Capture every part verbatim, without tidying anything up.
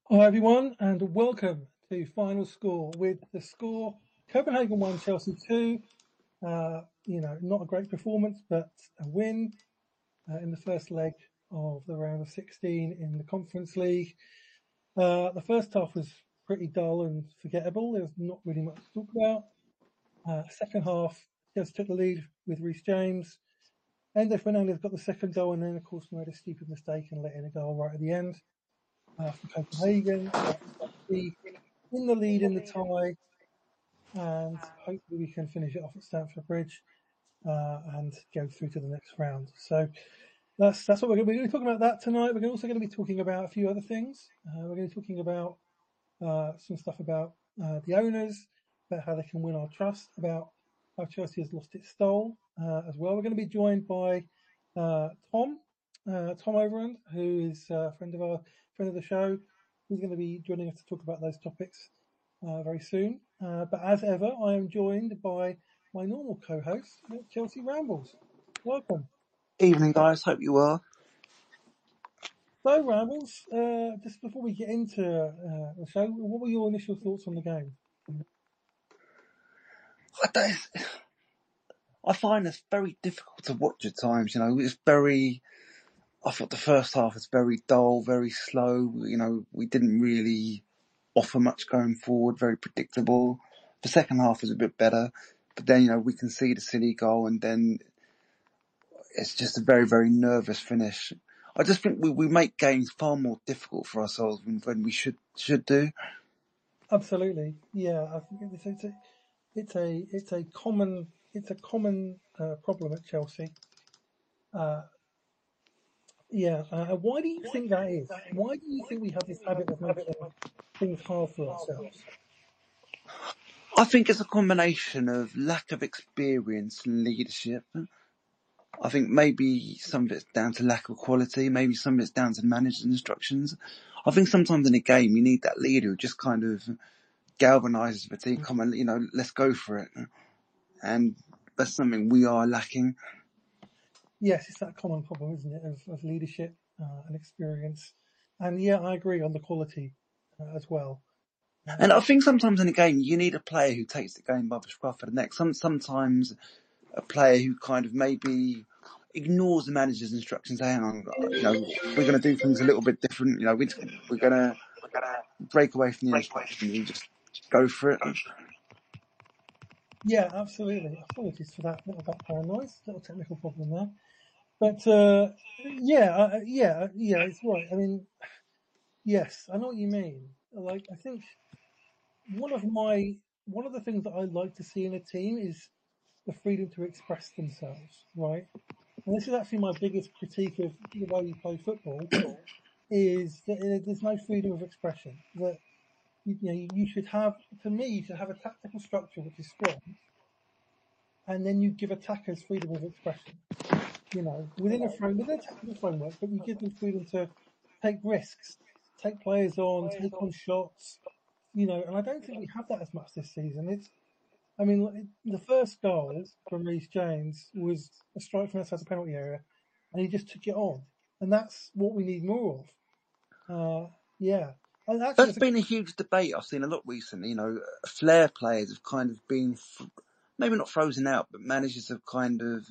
Hi everyone, and welcome to Final Score. With the score, Copenhagen one, Chelsea two. Uh, you know, not a great performance, but a win uh, in the first leg of the round of sixteen in the Conference League. Uh, the first half was pretty dull and forgettable. There was not really much to talk about. Uh, second half, Chelsea took the lead with Reece James. Endo Fernandez got the second goal, and then of course made a stupid mistake and let in a goal right at the end uh, for Copenhagen. The in the lead in the tie, and hopefully we can finish it off at Stamford Bridge uh, and go through to the next round. So that's that's what we're going to be talking about that tonight. We're also going to be talking about a few other things. Uh, we're going to be talking about uh, some stuff about uh, the owners, about how they can win our trust, about how Chelsea has lost its stole uh, as well. We're going to be joined by uh, Tom, uh, Tom Overend, who is a friend of our friend of the show. He's going to be joining us to talk about those topics uh, very soon. Uh, but as ever, I am joined by my normal co-host, Chelsea Rambles. Welcome. Evening, guys. Hope you well. So, Rambles, uh, just before we get into uh, the show, what were your initial thoughts on the game? I, don't, I find it's very difficult to watch at times. You know, it's very. I thought the first half was very dull, very slow. You know, we didn't really offer much going forward. Very predictable. The second half was a bit better, but then you know we can see the silly goal, and then it's just a very, very nervous finish. I just think we, we make games far more difficult for ourselves than, than we should should do. Absolutely, yeah. I think it's, it's a it's a it's a common it's a common uh, problem at Chelsea. Uh, yeah. Uh, why do you think that is? Why do you think we have this habit of making things hard for ourselves? I think it's a combination of lack of experience and leadership. I think maybe some of it's down to lack of quality, maybe some of it's down to the manager's instructions. I think sometimes in a game you need that leader who just kind of galvanises the team, come on, you know, let's go for it. And that's something we are lacking. Yes, it's that common problem, isn't it, of, of leadership uh, and experience. And yeah, I agree on the quality uh, as well. And I think sometimes in a game you need a player who takes the game by the scruff of the neck. Some, sometimes a player who kind of maybe ignores the manager's instructions. Hang on, you know, we're going to do things a little bit different. You know, we, we're going to break away from the instructions and just go for it. Yeah, absolutely. Apologies for that little background noise, little technical problem there. But uh, yeah, uh, yeah, yeah, it's right. I mean, yes, I know what you mean. Like, I think one of my one of the things that I like to see in a team is the freedom to express themselves, right? And this is actually my biggest critique of the way we play football is that there's no freedom of expression. That you know you should have, to me, you should have a tactical structure which is strong, and then you give attackers freedom of expression. You know, within a frame, within a tactical framework, but you give them freedom to take risks, take players on, take on shots. You know, and I don't think we have that as much this season. It's, I mean, the first goal from Reece James was a strike from outside the penalty area, and he just took it on, and that's what we need more of. Uh, yeah, and actually, That's that's a, been a huge debate I've seen a lot recently. You know, flair players have kind of been, maybe not frozen out, but managers have kind of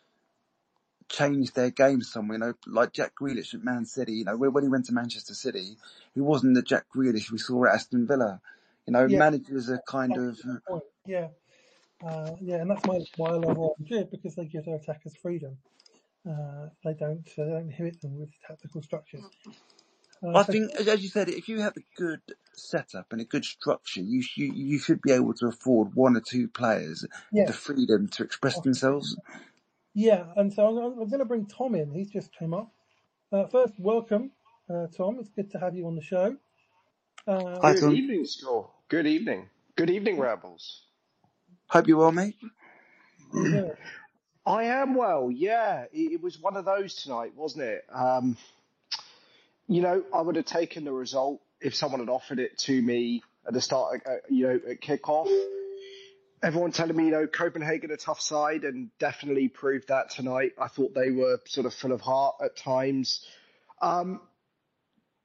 changed their game somewhere. You know, like Jack Grealish at Man City. You know, when he went to Manchester City, he wasn't the Jack Grealish we saw at Aston Villa. You know, yeah, managers are kind that's of. the point. Yeah, uh, yeah, and that's my why I love Real Madrid, because they give their attackers freedom. Uh, they don't uh, they don't inhibit them with tactical structures. Uh, I so think, as you said, if you have a good setup and a good structure, you you, you should be able to afford one or two players the yes, freedom to express themselves. yeah, and so I'm, I'm going to bring Tom in. He's just come up. Uh, first, welcome, uh, Tom. It's good to have you on the show. Uh, Hi, Good Tom. evening, Score. Good evening. Good evening, Rebels. Hope you're well, mate. how you doing? I am well, yeah. It, it was one of those tonight, wasn't it? Um, you know, I would have taken the result if someone had offered it to me at the start, uh, you know, at kickoff. Everyone telling me, you know, Copenhagen a tough side, and definitely proved that tonight. I thought they were sort of full of heart at times. Um,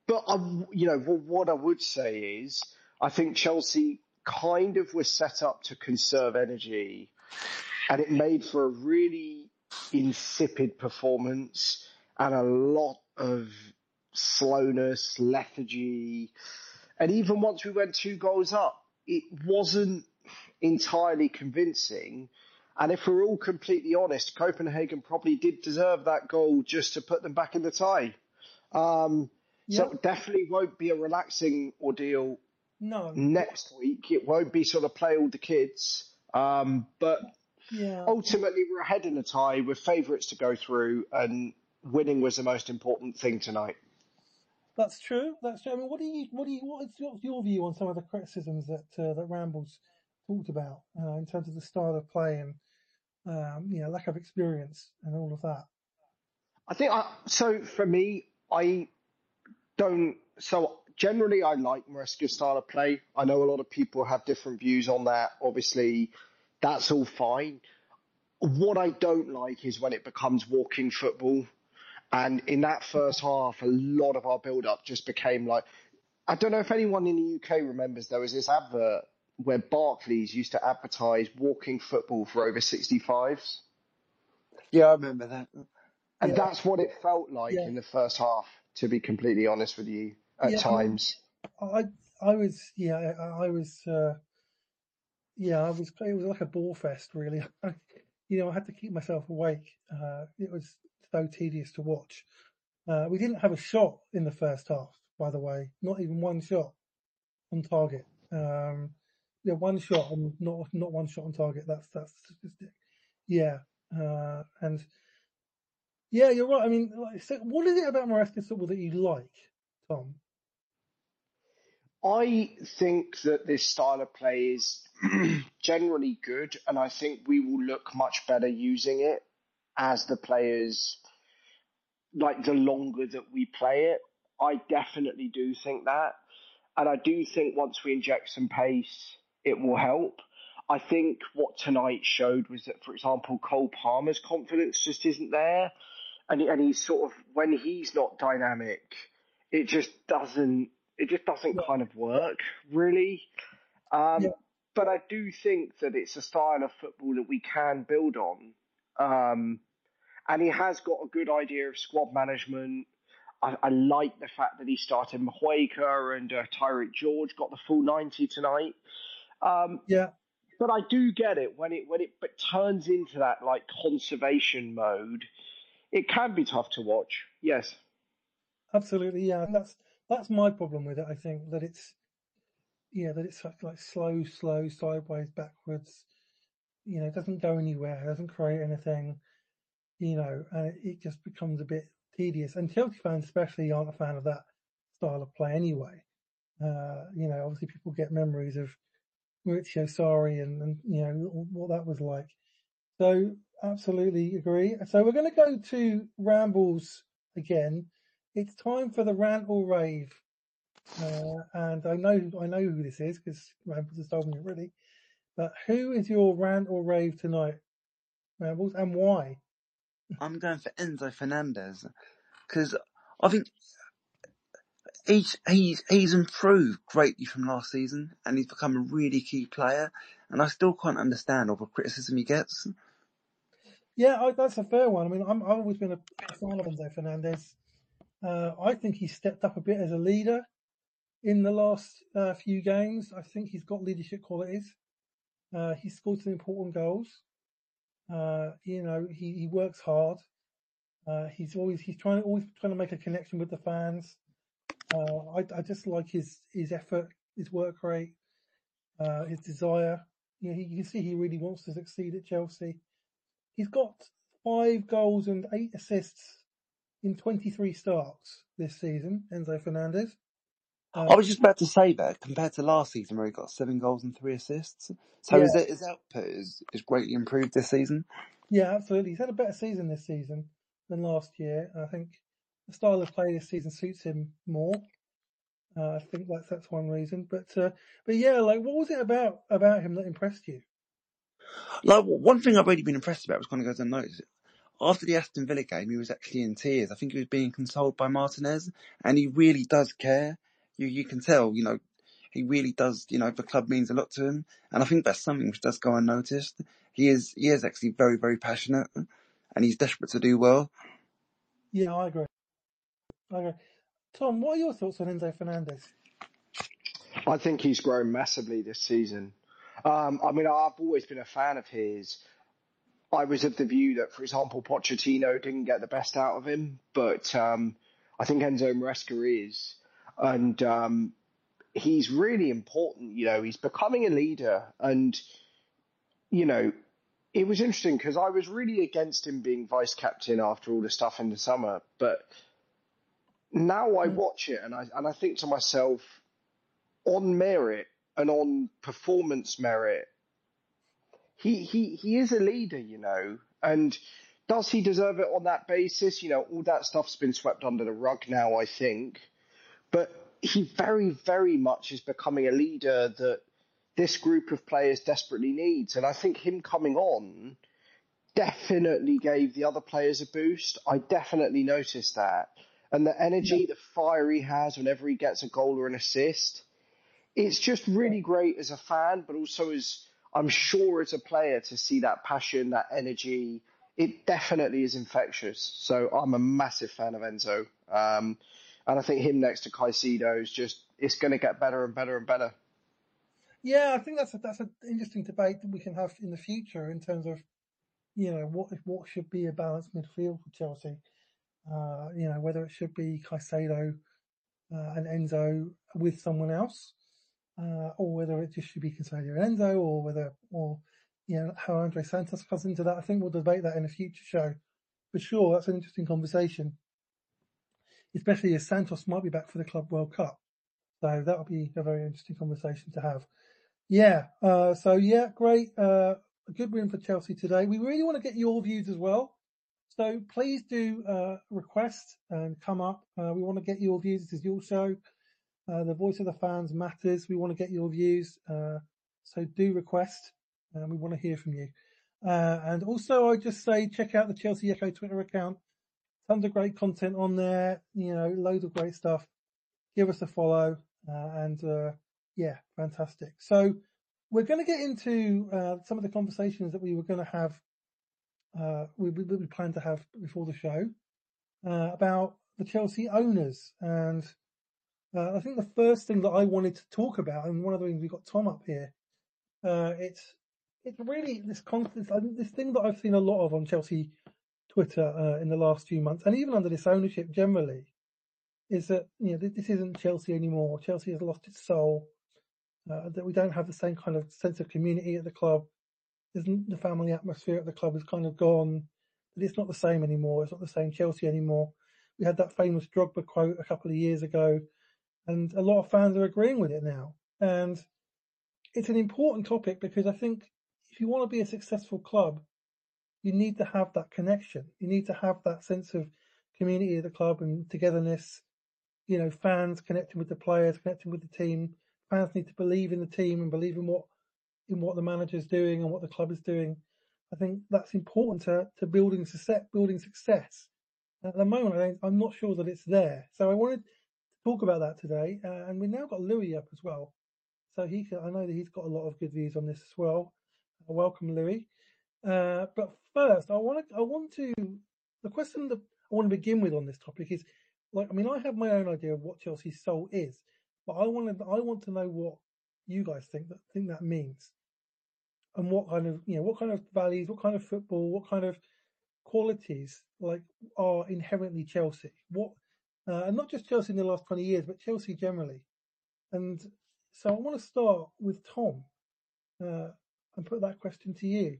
but I, you know, what I would say is, I think Chelsea kind of was set up to conserve energy, and it made for a really insipid performance and a lot of slowness, lethargy. And even once we went two goals up, it wasn't entirely convincing. And if we're all completely honest, Copenhagen probably did deserve that goal just to put them back in the tie. Um, Yeah. So it definitely won't be a relaxing ordeal No. next week. It won't be sort of play all the kids. Um, but Yeah. ultimately, we're ahead in a tie. We're favourites to go through, and winning was the most important thing tonight. That's true. That's true. I mean, what do you, what do you, what is your, your view on some of the criticisms that uh, that Rambles talked about uh, in terms of the style of play and um, you know, lack of experience and all of that? I think I, so. For me, I don't. So generally, I like Maresca's style of play. I know a lot of people have different views on that. Obviously, that's all fine. What I don't like is when it becomes walking football. And in that first half, a lot of our build-up just became like, I don't know if anyone in the U K remembers, there was this advert where Barclays used to advertise walking football for over sixty-fives. Yeah, I remember that. And Yeah. that's what it felt like Yeah. in the first half, to be completely honest with you, at Yeah, times. I mean, I I was yeah I, I was uh, yeah I was it was like a ball fest really. You know, I had to keep myself awake. Uh, it was so tedious to watch. Uh, we didn't have a shot in the first half, by the way, not even one shot on target. Um, yeah, one shot and not not one shot on target. That's that's statistic. Yeah, uh, and yeah, you're right. I mean, like, so what is it about Maresca's football that you like, Tom? I think that this style of play is generally good, and I think we will look much better using it as the players, like the longer that we play it. I definitely do think that. And I do think once we inject some pace, it will help. I think what tonight showed was that, for example, Cole Palmer's confidence just isn't there. And, and he's sort of, when he's not dynamic, it just doesn't, it just doesn't Yeah, kind of work, really. yeah, Um, but I do think that it's a style of football that we can build on. Um, and he has got a good idea of squad management. I, I like the fact that he started Mahueka and uh, Tyreek George got the full ninety tonight. Um, yeah. but I do get it when it when it but turns into that like conservation mode. It can be tough to watch. Yes. Absolutely, yeah. And that's that's my problem with it. I think that it's yeah that it's like, like slow, slow, sideways, backwards. You know, it doesn't go anywhere. It doesn't create anything. You know, and it, it just becomes a bit tedious. And Chelsea fans, especially, aren't a fan of that style of play anyway. Uh, you know, obviously people get memories of Maurizio Sarri and, and you know what that was like. So absolutely agree. So we're going to go to Rambles again. It's time for the rant or rave. Uh, and I know I know who this is because Rambles has told me already. But who is your rant or rave tonight, Rambles, and why? I'm going for Enzo Fernandez because I think he's he's he's improved greatly from last season, and he's become a really key player. And I still can't understand all the criticism he gets. Yeah, I, that's a fair one. I mean, I'm, I've always been a, a fan of Enzo Fernandez. Uh, I think he's stepped up a bit as a leader in the last uh, few games. I think he's got leadership qualities. Uh, he scored some important goals. Uh, you know, he, he works hard. Uh, he's always he's trying always trying to make a connection with the fans. Uh, I, I just like his his effort, his work rate, uh, his desire. You know, he, you can see he really wants to succeed at Chelsea. He's got five goals and eight assists in twenty-three starts this season. Enzo Fernandez. Uh, I was just about to say that compared to last season where he got seven goals and three assists. So yeah, is it his output is, is greatly improved this season? yeah, absolutely. He's had a better season this season than last year. I think the style of play this season suits him more. Uh, I think that's that's one reason. But uh, but yeah, like what was it about about him that impressed you? Like one thing I've really been impressed about was kind of goes unnoticed. after the Aston Villa game, he was actually in tears. I think he was being consoled by Martinez, and he really does care. You you can tell, you know, he really does. You know, the club means a lot to him, and I think that's something which does go unnoticed. He is he is actually very very passionate, and he's desperate to do well. Yeah, I agree. I agree. Tom, what are your thoughts on Enzo Fernandez? I think he's grown massively this season. Um, I mean, I've always been a fan of his. I was of the view that, for example, Pochettino didn't get the best out of him, but um, I think Enzo Maresca is. And um, he's really important. You know, he's becoming a leader. And, you know, it was interesting because I was really against him being vice captain after all the stuff in the summer. But now I watch it and I and I think to myself, on merit and on performance merit, he he he is a leader, you know. And does he deserve it on that basis? You know, all that stuff's been swept under the rug now, I think. But he very, very much is becoming a leader that this group of players desperately needs. And I think him coming on definitely gave the other players a boost. I definitely noticed that. And the energy, yeah. the fire he has whenever he gets a goal or an assist, it's just really great as a fan, but also as, I'm sure, as a player to see that passion, that energy. It definitely is infectious. So I'm a massive fan of Enzo. Um, and I think him next to Caicedo is just, it's going to get better and better and better. Yeah, I think that's a, that's an interesting debate that we can have in the future in terms of, you know, what what should be a balanced midfield for Chelsea. Uh, you know, whether it should be Caicedo uh, and Enzo with someone else, uh, or whether it just should be Caicedo and Enzo, or whether, or you know, how Andre Santos comes into that. I think we'll debate that in a future show. For sure, that's an interesting conversation, especially as Santos might be back for the Club World Cup. So that'll be a very interesting conversation to have. Yeah. Uh, so yeah, great. Uh, a good win for Chelsea today. We really want to get your views as well. So please do uh, request and come up. Uh, we want to get your views. This is your show. Uh, the voice of the fans matters. We want to get your views. Uh, so do request, and we want to hear from you. Uh, and also, I just say check out the Chelsea Echo Twitter account. Tons of great content on there. You know, loads of great stuff. Give us a follow, uh, and uh, yeah, fantastic. So we're going to get into uh, some of the conversations that we were going to have. Uh, we, we, we planned to have before the show uh, about the Chelsea owners, and uh, I think the first thing that I wanted to talk about, and one of the things we got Tom up here, uh, it's it's really this constant this thing that I've seen a lot of on Chelsea Twitter uh, in the last few months, and even under this ownership generally, is that, you know, this isn't Chelsea anymore. Chelsea has lost its soul. Uh, that we don't have the same kind of sense of community at the club. Isn't the family atmosphere at the club is kind of gone. But it's not the same anymore. It's not the same Chelsea anymore. We had that famous Drogba quote a couple of years ago, and a lot of fans are agreeing with it now. And it's an important topic because I think if you want to be a successful club, you need to have that connection. You need to have that sense of community at the club and togetherness. You know, fans connecting with the players, connecting with the team. Fans need to believe in the team and believe in what in what the manager's doing and what the club is doing. I think that's important to, to building success. Building success. At the moment, I, I'm not sure that it's there. So I wanted to talk about that today, uh, and we've now got Louis up as well. So he, can, I know that he's got a lot of good views on this as well. Uh, welcome, Louis. Uh, but first, I want to, I want to, the question that I want to begin with on this topic is, like, I mean, I have my own idea of what Chelsea's soul is, but I want to, I want to know what you guys think that think that means, and what kind of, you know, what kind of values, what kind of football, what kind of qualities like are inherently Chelsea. What, uh, and not just Chelsea in the last twenty years, but Chelsea generally. And so I want to start with Tom uh, and put that question to you.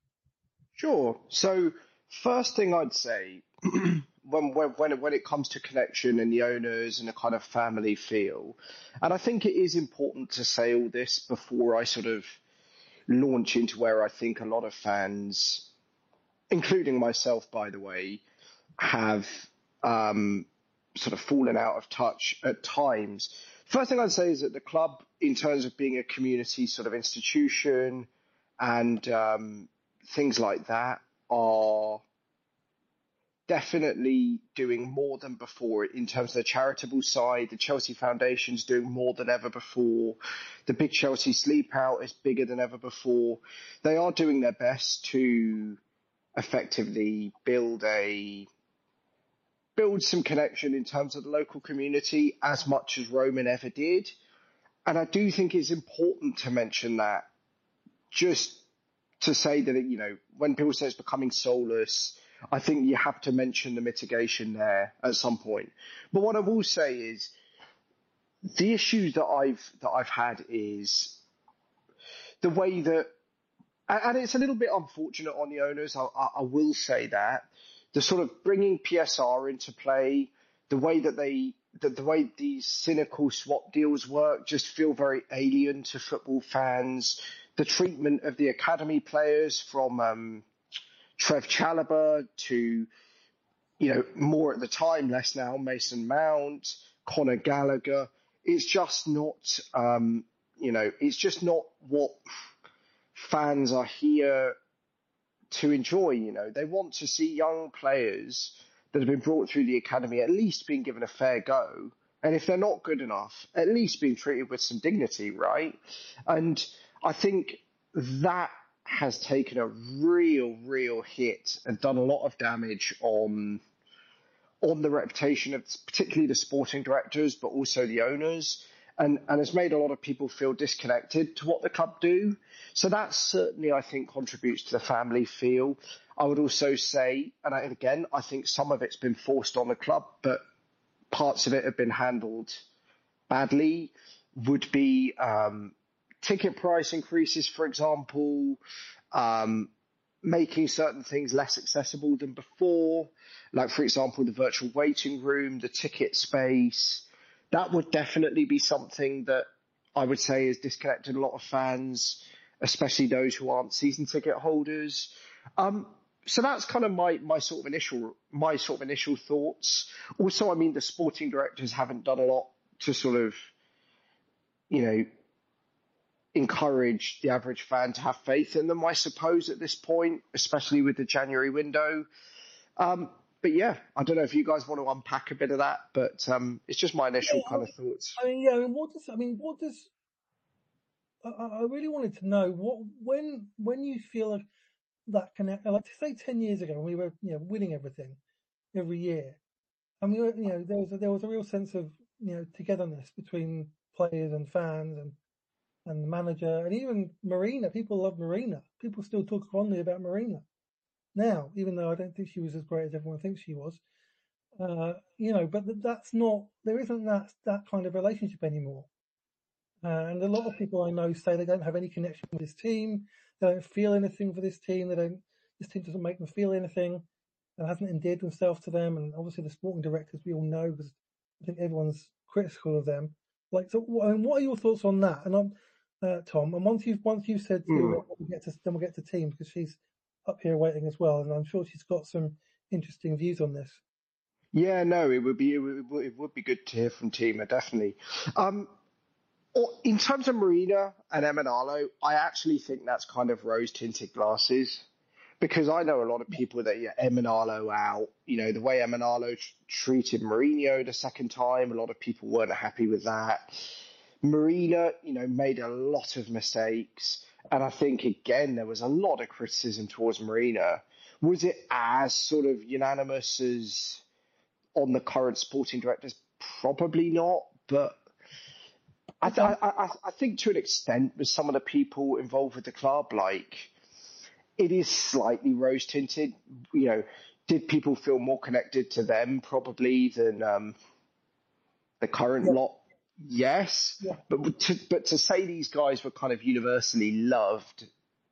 Sure. So first thing I'd say, when when it, when it comes to connection and the owners and a kind of family feel, and I think it is important to say all this before I sort of launch into where I think a lot of fans, including myself, by the way, have um, sort of fallen out of touch at times. First thing I'd say is that the club, in terms of being a community sort of institution and um, things like that, are definitely doing more than before in terms of the charitable side. The Chelsea Foundation's doing more than ever before. The Big Chelsea Sleep Out is bigger than ever before. They are doing their best to effectively build a build some connection in terms of the local community as much as Roman ever did. And I do think it's important to mention that, just to say that, you know, when people say it's becoming soulless, I think you have to mention the mitigation there at some point. But what I will say is the issues that I've that I've had is the way that, and it's a little bit unfortunate on the owners, I, I, I will say that, the sort of bringing P S R into play, the way that they, the, the way these cynical swap deals work just feel very alien to football fans. The treatment of the academy players, from um, Trev Chalobah to, you know, more at the time, less now, Mason Mount, Conor Gallagher, it's just not, um, you know, it's just not what fans are here to enjoy. You know, they want to see young players that have been brought through the academy at least being given a fair go. And if they're not good enough, at least being treated with some dignity, right? And I think that has taken a real, real hit and done a lot of damage on on the reputation of particularly the sporting directors, but also the owners, and, and has made a lot of people feel disconnected to what the club do. So that certainly, I think, contributes to the family feel. I would also say, and I, again, I think some of it's been forced on the club, but parts of it have been handled badly, would be um, ticket price increases, for example, um, making certain things less accessible than before, like, for example, the virtual waiting room, the ticket space. That would definitely be something that I would say has disconnected a lot of fans, especially those who aren't season ticket holders. Um, so that's kind of my, my sort of initial, my sort of initial thoughts. Also, I mean, the sporting directors haven't done a lot to sort of, you know, encourage the average fan to have faith in them, I suppose, at this point, especially with the January window. Um, but yeah, I don't know if you guys want to unpack a bit of that, but um, it's just my initial Yeah, kind of thoughts. I mean, yeah, I mean, what does, I mean, what does, I, I really wanted to know what, when, when you feel like that connect, like say ten years ago when we were, you know, winning everything every year, and we were, you know, there was a, there was a real sense of, you know, togetherness between players and fans and, and the manager, and even Marina. People love Marina. People still talk fondly about Marina now, even though I don't think she was as great as everyone thinks she was. Uh, you know, but that's not, there isn't that that kind of relationship anymore. Uh, and a lot of people I know say they don't have any connection with this team. They don't feel anything for this team. They don't. This team doesn't make them feel anything, and hasn't endeared themselves to them. And obviously, the sporting directors, we all know, because I think everyone's critical of them. Like, so, I mean, what are your thoughts on that? And I'm, uh, Tom, and once you've once you've said, Mm. we'll get to then we'll get to team, because she's up here waiting as well, and I'm sure she's got some interesting views on this. Yeah, no, it would be it would, it would be good to hear from Tima, definitely. Um, in terms of Marina and Emanalo, I actually think that's kind of rose-tinted glasses, because I know a lot of people that, yeah, Emanalo out, you know, the way Emanalo tr- treated Mourinho the second time, a lot of people weren't happy with that. Marina, you know, made a lot of mistakes, and I think, again, there was a lot of criticism towards Marina. Was it as sort of unanimous as on the current sporting directors? Probably not, but I, th- I, I, I think to an extent with some of the people involved with the club, like, it is slightly rose tinted. You know, did people feel more connected to them probably than um, the current Yeah. lot? Yes, Yeah. but to, but to say these guys were kind of universally loved,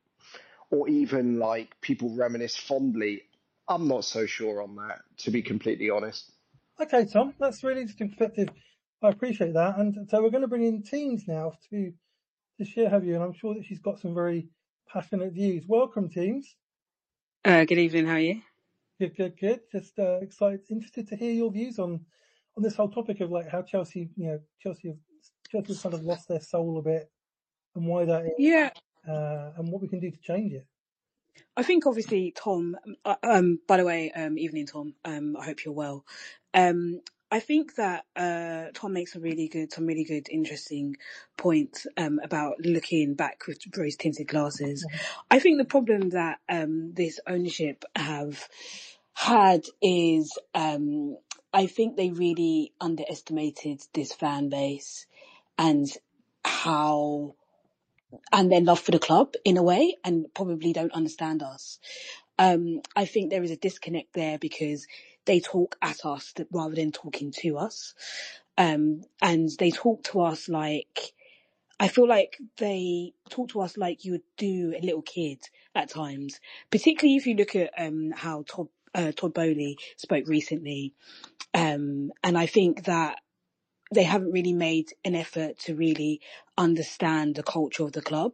or even like people reminisce fondly, I'm not so sure on that, to be completely honest. Okay, Tom, that's really interesting perspective. I appreciate that. And so we're going to bring in Teams now to to share her view, and I'm sure that she's got some very passionate views. Welcome, Teams. Uh, good evening. How are you? Good, good, good. Just uh, excited, interested to hear your views on on this whole topic of like how Chelsea, you know, Chelsea have Chelsea have kind of lost their soul a bit, and why that is, Yeah. uh, and what we can do to change it. I think obviously Tom, uh, um, by the way, um, evening Tom, um, I hope you're well. Um, I think that uh, Tom makes a really good, some really good, interesting points um, about looking back with rose-tinted glasses. Mhm. I think the problem that um, this ownership have had is um, I think they really underestimated this fan base and how and their love for the club in a way, and probably don't understand us. Um, I think there is a disconnect there because they talk at us rather than talking to us. Um, and they talk to us like, I feel like they talk to us like you would do a little kid at times, particularly if you look at um, how Todd, uh, Todd Boehly spoke recently. Um, and I think that they haven't really made an effort to really understand the culture of the club.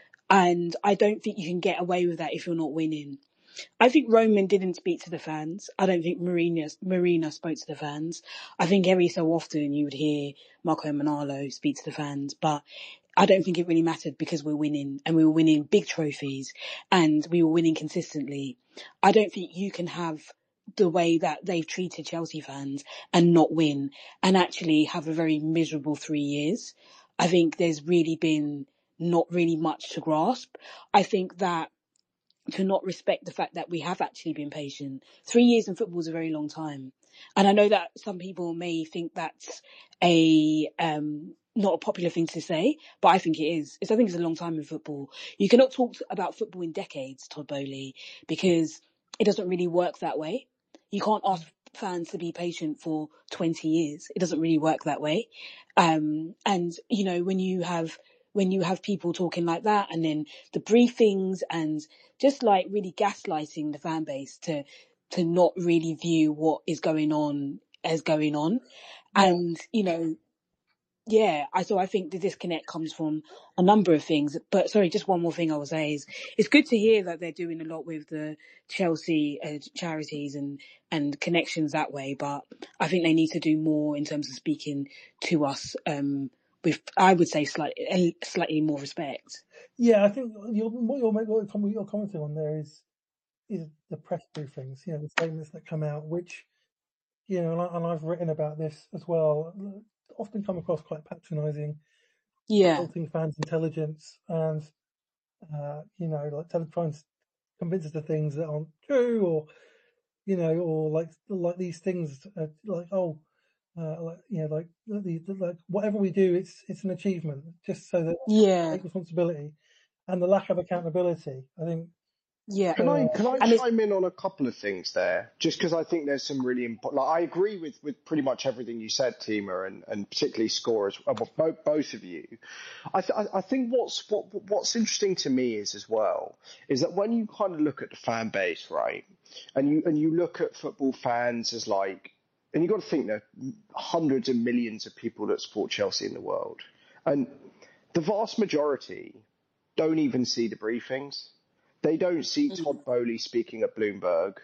And I don't think you can get away with that if you're not winning. I think Roman didn't speak to the fans. I don't think Marina, Marina spoke to the fans. I think every so often you would hear Marco Manalo speak to the fans, but I don't think it really mattered because we're winning and we were winning big trophies and we were winning consistently. I don't think you can have the way that they've treated Chelsea fans and not win and actually have a very miserable three years. I think there's really been not really much to grasp. I think that to not respect the fact that we have actually been patient. Three years in football is a very long time. And I know that some people may think that's a, um, not a popular thing to say, but I think it is. It's, I think it's a long time in football. You cannot talk about football in decades, Todd Boehly, because it doesn't really work that way. You can't ask fans to be patient for twenty years. It doesn't really work that way. Um, and, you know, when you have, when you have people talking like that and then the briefings and just like really gaslighting the fan base to, to not really view what is going on as going on. Yeah. And, you know, yeah, I, so I think the disconnect comes from a number of things, but sorry, just one more thing I will say is it's good to hear that they're doing a lot with the Chelsea uh, charities and, and connections that way, but I think they need to do more in terms of speaking to us, um, with, I would say slightly, slightly more respect. Yeah, I think you're, what you're, what you're commenting on there is is the press briefings, you know, the statements that come out, which, you know, and, I, and I've written about this as well, often come across quite patronising, Yeah. insulting fans' intelligence, and uh, you know, like telling, trying to convince us of things that aren't true, or you know, or like like these things, uh, like oh, uh, like you know, like the, the like whatever we do, it's it's an achievement, just so that Yeah. take responsibility, and the lack of accountability. I think. Yeah. Can I can I And it's, chime in on a couple of things there? Just because I think there's some really important. Like, I agree with, with pretty much everything you said, Tima, and, and particularly scorers, uh, both both of you. I th- I think what's what what's interesting to me is as well is that when you kind of look at the fan base, right, and you and you look at football fans as like, and you got to think there are hundreds of millions of people that support Chelsea in the world, and the vast majority don't even see the briefings. They don't see Todd Boehly speaking at Bloomberg,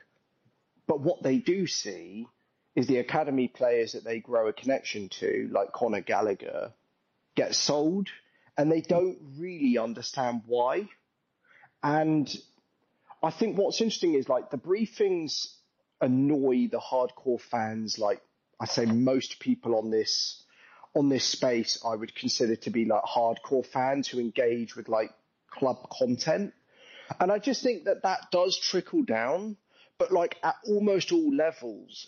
but what they do see is the academy players that they grow a connection to, like Conor Gallagher, get sold, and they don't really understand why. And I think what's interesting is like the briefings annoy the hardcore fans. Like I say, most people on this on this space, I would consider to be like hardcore fans who engage with like club content. And I just think that that does trickle down, but like at almost all levels,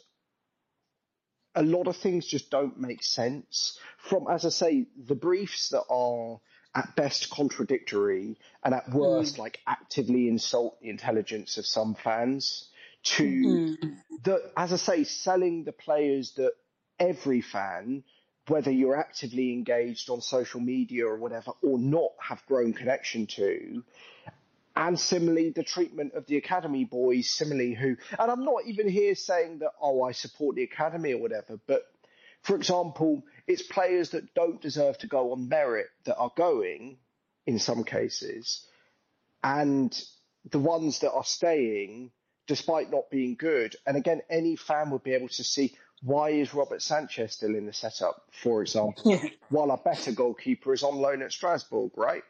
a lot of things just don't make sense. From, as I say, the briefs that are at best contradictory and at worst like actively insult the intelligence of some fans, to mm, the, as I say, selling the players that every fan, whether you're actively engaged on social media or whatever or not, have grown connection to. And similarly, the treatment of the academy boys, similarly who, and I'm not even here saying that, oh, I support the academy or whatever, but for example, it's players that don't deserve to go on merit that are going in some cases, and the ones that are staying despite not being good. And again, any fan would be able to see, why is Robert Sanchez still in the setup, for example, yeah. while a better goalkeeper is on loan at Strasbourg, right?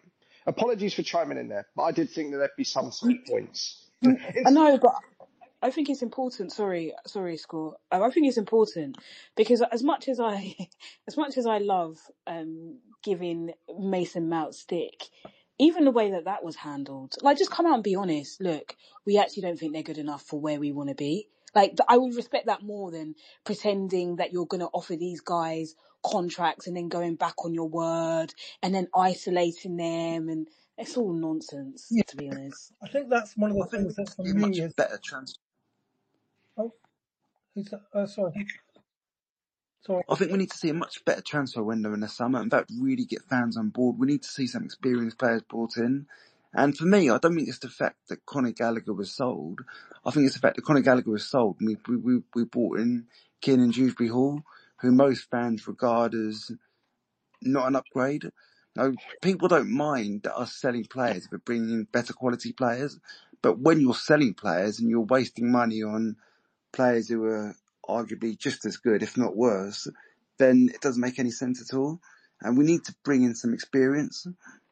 Apologies for chiming in there, but I did think that there'd be some sort of points. I know, but I think it's important. Sorry, sorry, Score. Um, I think it's important because as much as I, as much as I love um, giving Mason Mount stick, even the way that that was handled, like just come out and be honest. Look, we actually don't think they're good enough for where we want to be. Like I would respect that more than pretending that you're going to offer these guys contracts and then going back on your word and then isolating them, and it's all nonsense, Yeah, to be honest. I think that's one of the I think we things need that to for see a me much is. better trans. Oh, who's that? Uh, sorry, sorry. I think we need to see a much better transfer window in the summer. In fact, really get fans on board. We need to see some experienced players brought in. And for me, I don't think it's the fact that Conor Gallagher was sold. I think it's the fact that Conor Gallagher was sold. And we we we brought in Kiernan Dewsbury Hall, who most fans regard as not an upgrade. No, people don't mind us selling players if we're bringing in better quality players. But when you're selling players and you're wasting money on players who are arguably just as good, if not worse, then it doesn't make any sense at all. And we need to bring in some experience.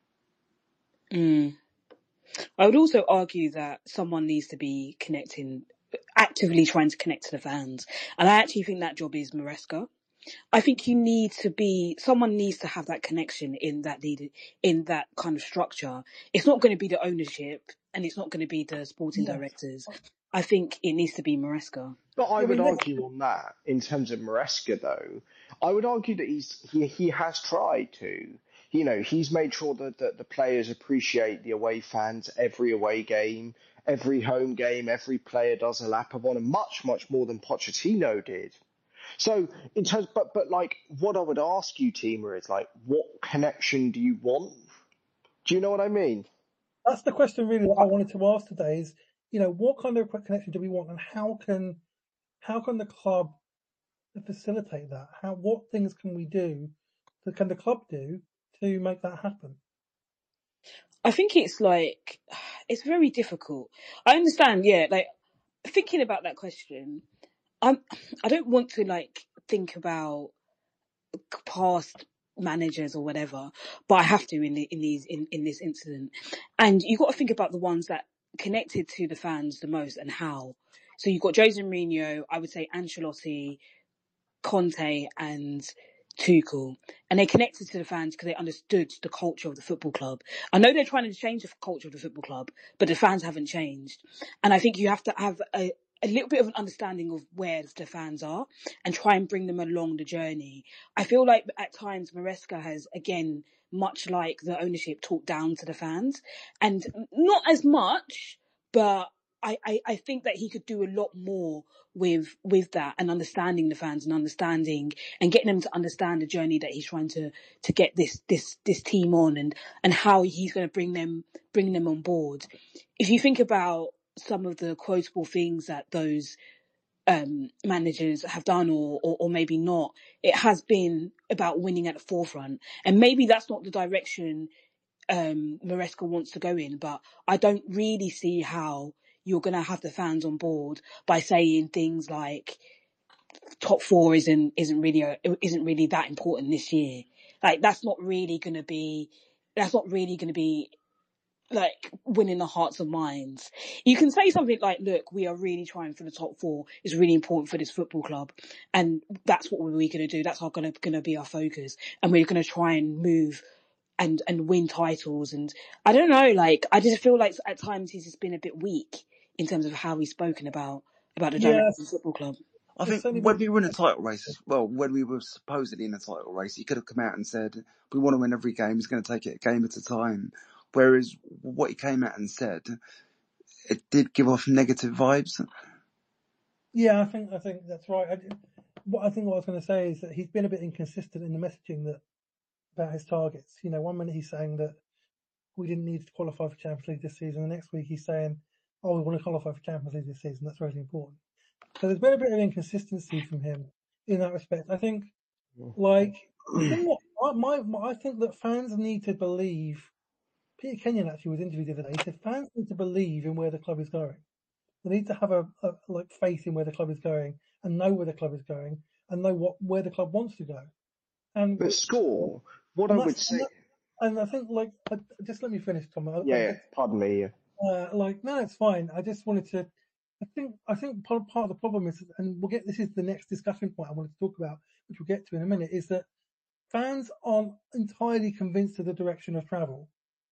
Mm. I would also argue that someone needs to be connecting, actively trying to connect to the fans. And I actually think that job is Maresca. I think you need to be, someone needs to have that connection in that leader, in that kind of structure. It's not going to be the ownership and it's not going to be the sporting Yeah. directors. I think it needs to be Maresca. But I I would mean, let's- argue on that in terms of Maresca, though. I would argue that he's he he has tried to. You know, he's made sure that, that the players appreciate the away fans every away game, every home game, every player does a lap of honor, much much more than Pochettino did. So in terms, but but like, what I would ask you, Tima, is like, what connection do you want? Do you know what I mean? that's the question really that I wanted to ask today is, you know, what kind of connection do we want and how can how can the club facilitate that? How what things can we do, that can the club do to make that happen? I think it's like, it's very difficult. I understand, yeah, like thinking about that question, I'm, I don't want to like think about past managers or whatever, but I have to in the, in these in, in this incident. And you've got to think about the ones that connected to the fans the most and how. So you've got Jose Mourinho, I would say Ancelotti, Conte and Tuchel, and they connected to the fans because they understood the culture of the football club. I know they're trying to change the culture of the football club, but the fans haven't changed. And I think you have to have a, a little bit of an understanding of where the fans are and try and bring them along the journey. I feel like at times Maresca has, again, much like the ownership, talked down to the fans, and not as much, but I, I, I think that he could do a lot more with with that and understanding the fans and understanding and getting them to understand the journey that he's trying to to get this this this team on, and and how he's going to bring them bring them on board. If you think about some of the quotable things that those um, managers have done or, or or maybe not, it has been about winning at the forefront, and maybe that's not the direction um, Maresca wants to go in, but I don't really see how you're going to have the fans on board by saying things like top four isn't isn't really a, isn't really that important this year. Like that's not really going to be that's not really going to be like winning the hearts and minds. You can say something like, look, we are really trying for the top four. It's really important for this football club, and that's what we're going to do. That's our going to going to be our focus, and we're going to try and move and and win titles. And I don't know, like I just feel like at times he's just been a bit weak in terms of how he's spoken about about the Yes. direction of the football club. I There's think certainly when been- we were in a title race, well, when we were supposedly in a title race, he could have come out and said, we want to win every game, he's going to take it a game at a time. Whereas what he came out and said, it did give off negative vibes. Yeah, I think I think that's right. I, what I think what I was going to say is that he's been a bit inconsistent in the messaging that about his targets. You know, one minute he's saying that we didn't need to qualify for Champions League this season. The next week he's saying, "Oh, we want to qualify for Champions League this season. That's really important." So there's been a bit of inconsistency from him in that respect. I think, like, the thing what I, my, my I think that fans need to believe. Peter Kenyon actually was interviewed the other day. He said fans need to believe in where the club is going. They need to have a, a like faith in where the club is going and know where the club is going and know what where the club wants to go. And But Score, what I and would that's, say, and, that, and I think like I, just let me finish, Tom. I, Yeah, I yeah. get, Pardon me. Yeah. uh, like no, it's fine. I just wanted to. I think I think part, part of the problem is, and we'll get this is the next discussion point I wanted to talk about, which we'll get to in a minute, is that fans aren't entirely convinced of the direction of travel,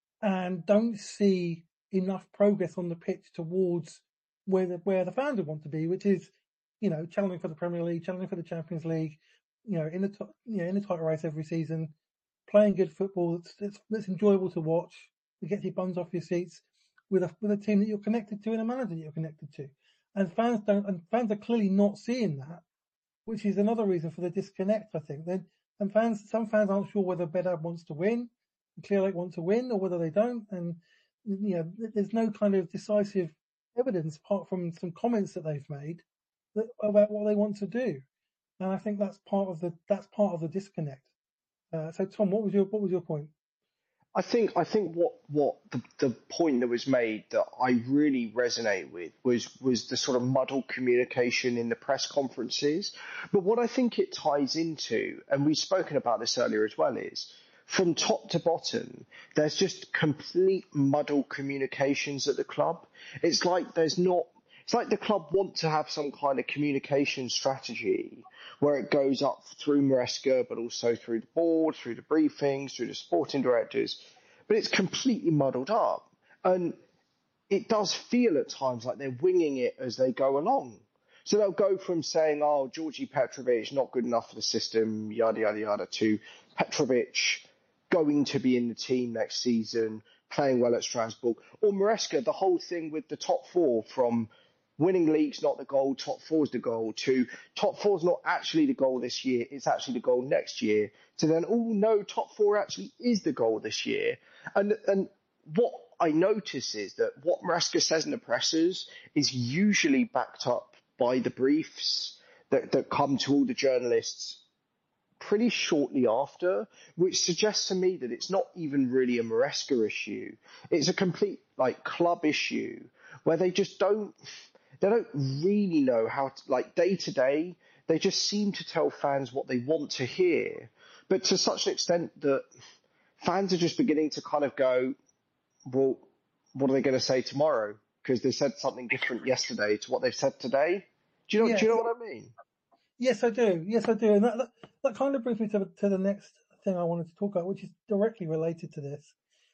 and don't see enough progress on the pitch towards where the where the fans would want to be, which is, you know, challenging for the Premier League, challenging for the Champions League, you know, in the top, you know, in the title race every season, playing good football that's, that's, that's enjoyable to watch, to get your bums off your seats with a with a team that you're connected to and a manager that you're connected to. And fans don't, and fans are clearly not seeing that, which is another reason for the disconnect, I think. Then, and fans, some fans aren't sure whether Bedab wants to win, and Clearlake want to win, or whether they don't. And, you know, there's no kind of decisive evidence apart from some comments that they've made that, about what they want to do. And I think that's part of the, that's part of the disconnect. Uh, so Tom, what was your, what was your point? I think I think what what the, the point that was made that I really resonate with was was the sort of muddled communication in the press conferences. But what I think it ties into, and we've spoken about this earlier as well, is from top to bottom, there's just complete muddled communications at the club. It's like there's not. It's like the club want to have some kind of communication strategy where it goes up through Maresca, but also through the board, through the briefings, through the sporting directors. But it's completely muddled up. And it does feel at times like they're winging it as they go along. So they'll go from saying, oh, Georgi Petrovic, not good enough for the system, yada, yada, yada, to Petrovic going to be in the team next season, playing well at Strasbourg. Or Maresca, the whole thing with the top four, from winning league's not the goal, top four's the goal, to top four's not actually the goal this year, it's actually the goal next year, to then, oh no, top four actually is the goal this year. And and what I notice is that what Maresca says in the pressers is usually backed up by the briefs that, that come to all the journalists pretty shortly after, which suggests to me that it's not even really a Maresca issue. It's a complete like club issue where they just don't, they don't really know how to, like day to day, they just seem to tell fans what they want to hear, but to such an extent that fans are just beginning to kind of go, well, what are they going to say tomorrow? Because they said something different yesterday to what they've said today. Do you know, Yeah. do you know what I mean? Yes, I do. Yes, I do. And that, that, that kind of brings me to, to the next thing I wanted to talk about, which is directly related to this.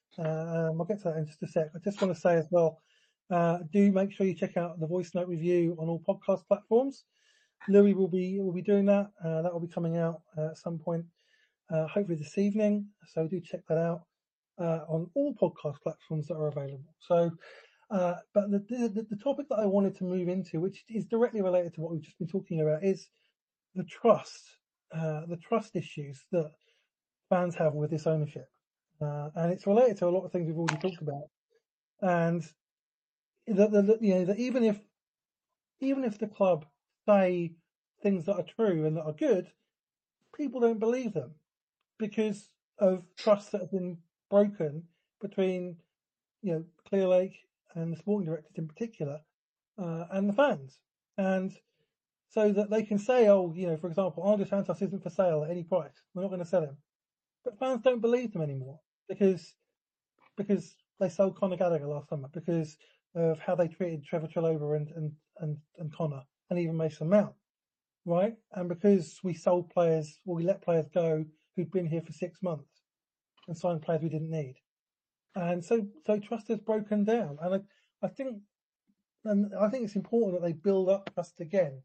Uh, um, I'll get to that in just a sec. I just want to say as well, uh, do make sure you check out the voice note review on all podcast platforms. Louis will be, will be doing that. Uh, that will be coming out uh, at some point, uh, hopefully this evening. So do check that out, uh, on all podcast platforms that are available. So, uh, but the, the, the topic that I wanted to move into, which is directly related to what we've just been talking about, is the trust, uh, the trust issues that fans have with this ownership. Uh, and it's related to a lot of things we've already talked about. And that, that, you know, that even if, even if the club say things that are true and that are good, people don't believe them because of trust that has been broken between, you know, Clearlake and the sporting directors in particular, uh, and the fans. And so that they can say, oh, you know, for example, Andres Santos isn't for sale at any price. We're not going to sell him. But fans don't believe them anymore because because they sold Conor Gallagher last summer, because of how they treated Trevor Chalobah and, and, and, and Conor, and even Mason Mount, right? And because we sold players, well, we let players go who'd been here for six months and signed players we didn't need. And so, so trust has broken down. And I, I think, and I think it's important that they build up trust again.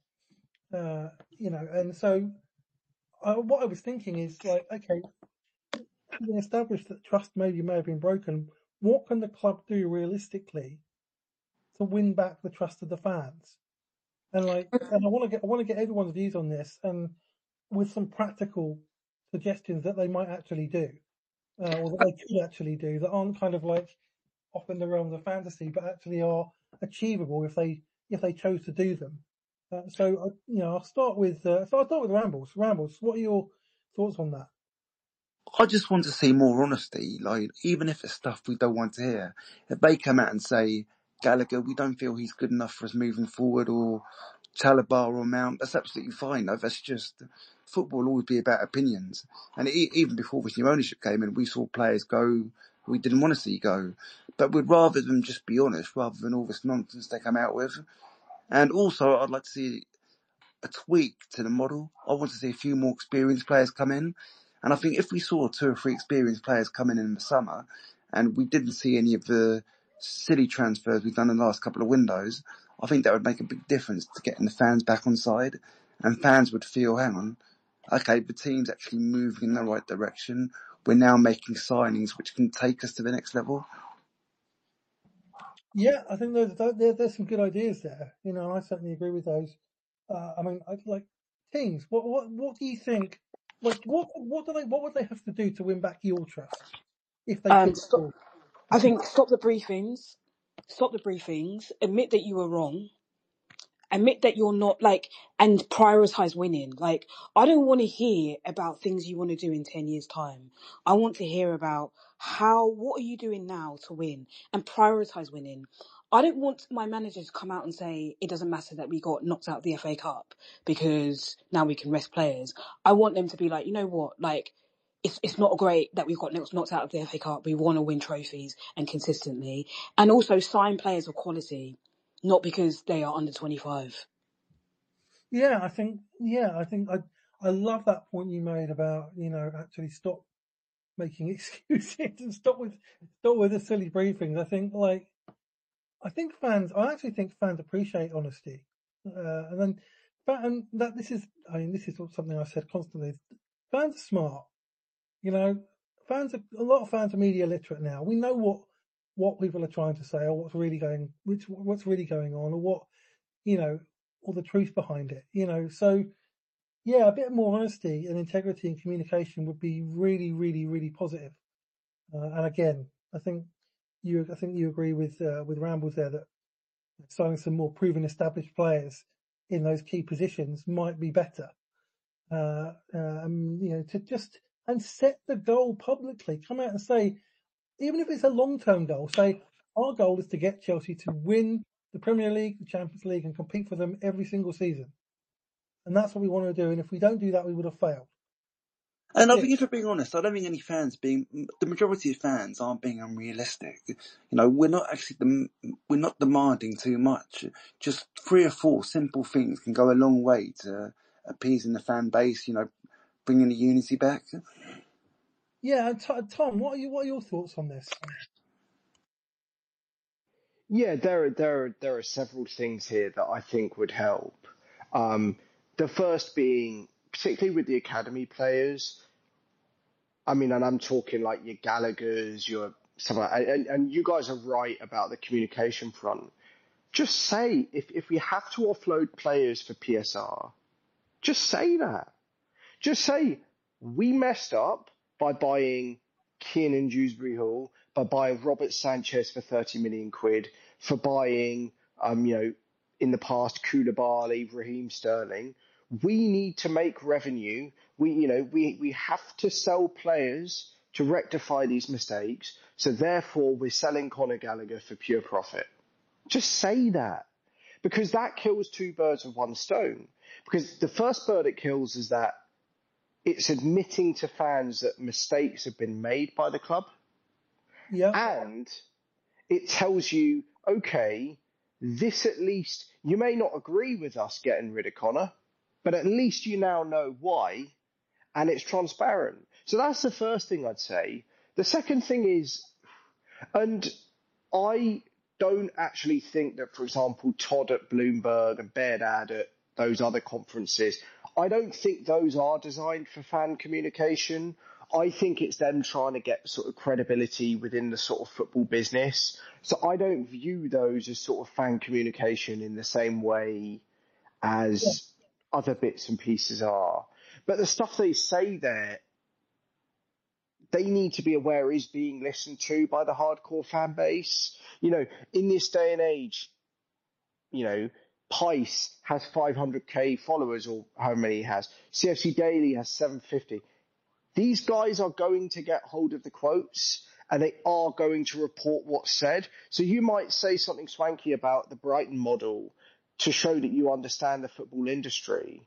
Uh, you know, and so I, what I was thinking is like, okay, we established that trust maybe may have been broken. What can the club do realistically to win back the trust of the fans? And like, and I want to get, I want to get everyone's views on this, and with some practical suggestions that they might actually do, uh, or that they could actually do, that aren't kind of like off in the realms of fantasy, but actually are achievable if they if they chose to do them. Uh, so, uh, you know, I'll start with uh, so I'll start with Rambles. Rambles, what are your thoughts on that? I just want to see more honesty, like, even if it's stuff we don't want to hear. If they come out and say, Gallagher, we don't feel he's good enough for us moving forward, or Chalobah or Mount, that's absolutely fine. No, that's just, football will always be about opinions. And e- even before this new ownership came in, we saw players go we didn't want to see go. But we'd rather them just be honest rather than all this nonsense they come out with. And also, I'd like to see a tweak to the model. I want to see a few more experienced players come in. And I think if we saw two or three experienced players come in in the summer and we didn't see any of the silly transfers we've done in the last couple of windows, I think that would make a big difference to getting the fans back on side. And fans would feel, hang on, okay, the team's actually moving in the right direction. We're now making signings which can take us to the next level. Yeah, I think there's there, there's some good ideas there. You know, and I certainly agree with those. Uh, I mean, I, like teams. What what what do you think? Like, what what do they what would they have to do to win back your trust if they Um, could? stop, I think stop the briefings, stop the briefings, admit that you were wrong, admit that you're not like, and prioritize winning. Like, I don't want to hear about things you want to do in ten years time. I want to hear about how, what are you doing now to win, and prioritize winning. I don't want my manager to come out and say it doesn't matter that we got knocked out of the F A Cup because now we can rest players. I want them to be like, you know what, like, it's it's not great that we've got knocked out of the F A Cup. We want to win trophies and consistently, and also sign players of quality, not because they are under twenty-five. Yeah, I think. Yeah, I think. I I love that point you made about, you know, actually stop making excuses and stop with stop with the silly briefings. I think like I think fans. I actually think fans appreciate honesty, uh, and then and that this is. I mean, this is something I've said constantly. Fans are smart. You know, fans are a lot of fans are media literate now. We know what what people are trying to say or what's really going, which what's really going on, or what you know, or the truth behind it. You know, so yeah, a bit more honesty and integrity and communication would be really, really, really positive. Uh, and again, I think you, I think you agree with uh, with Rambles there that signing some more proven, established players in those key positions might be better. Uh, um, you know, to just and set the goal publicly. Come out and say, even if it's a long-term goal, say our goal is to get Chelsea to win the Premier League, the Champions League, and compete for them every single season. And that's what we want to do. And if we don't do that, we would have failed. And I think, if we're being honest, I don't think any fans being, the majority of fans aren't being unrealistic. You know, we're not actually, we're not demanding too much. Just three or four simple things can go a long way to appeasing the fan base, you know, bringing the unity back. Yeah, Tom, what are you, what are your thoughts on this? Yeah, there are there are there are several things here that I think would help. Um, the first being, particularly with the academy players, I mean, and I'm talking like your Gallagher's, your stuff like that, and, and you guys are right about the communication front. Just say, if, if we have to offload players for P S R, just say that. Just say, we messed up by buying Kiernan Dewsbury Hall, by buying Robert Sanchez for thirty million quid, for buying, um, you know, in the past, Koulibaly, Raheem Sterling. We need to make revenue. We, you know, we, we have to sell players to rectify these mistakes. So therefore, we're selling Conor Gallagher for pure profit. Just say that, because that kills two birds with one stone. Because the first bird it kills is that it's admitting to fans that mistakes have been made by the club. Yeah. And it tells you, okay, this at least, you may not agree with us getting rid of Conor, but at least you now know why, and it's transparent. So that's the first thing I'd say. The second thing is, and I don't actually think that, for example, Todd at Bloomberg and Baird at those other conferences, I don't think those are designed for fan communication. I think it's them trying to get sort of credibility within the sort of football business. So I don't view those as sort of fan communication in the same way as yeah. other bits and pieces are. But the stuff they say there, they need to be aware is being listened to by the hardcore fan base. You know, in this day and age, you know, Pice has five hundred K followers, or however many he has. C F C Daily has seven fifty. These guys are going to get hold of the quotes, and they are going to report what's said. So you might say something swanky about the Brighton model. to show that you understand the football industry.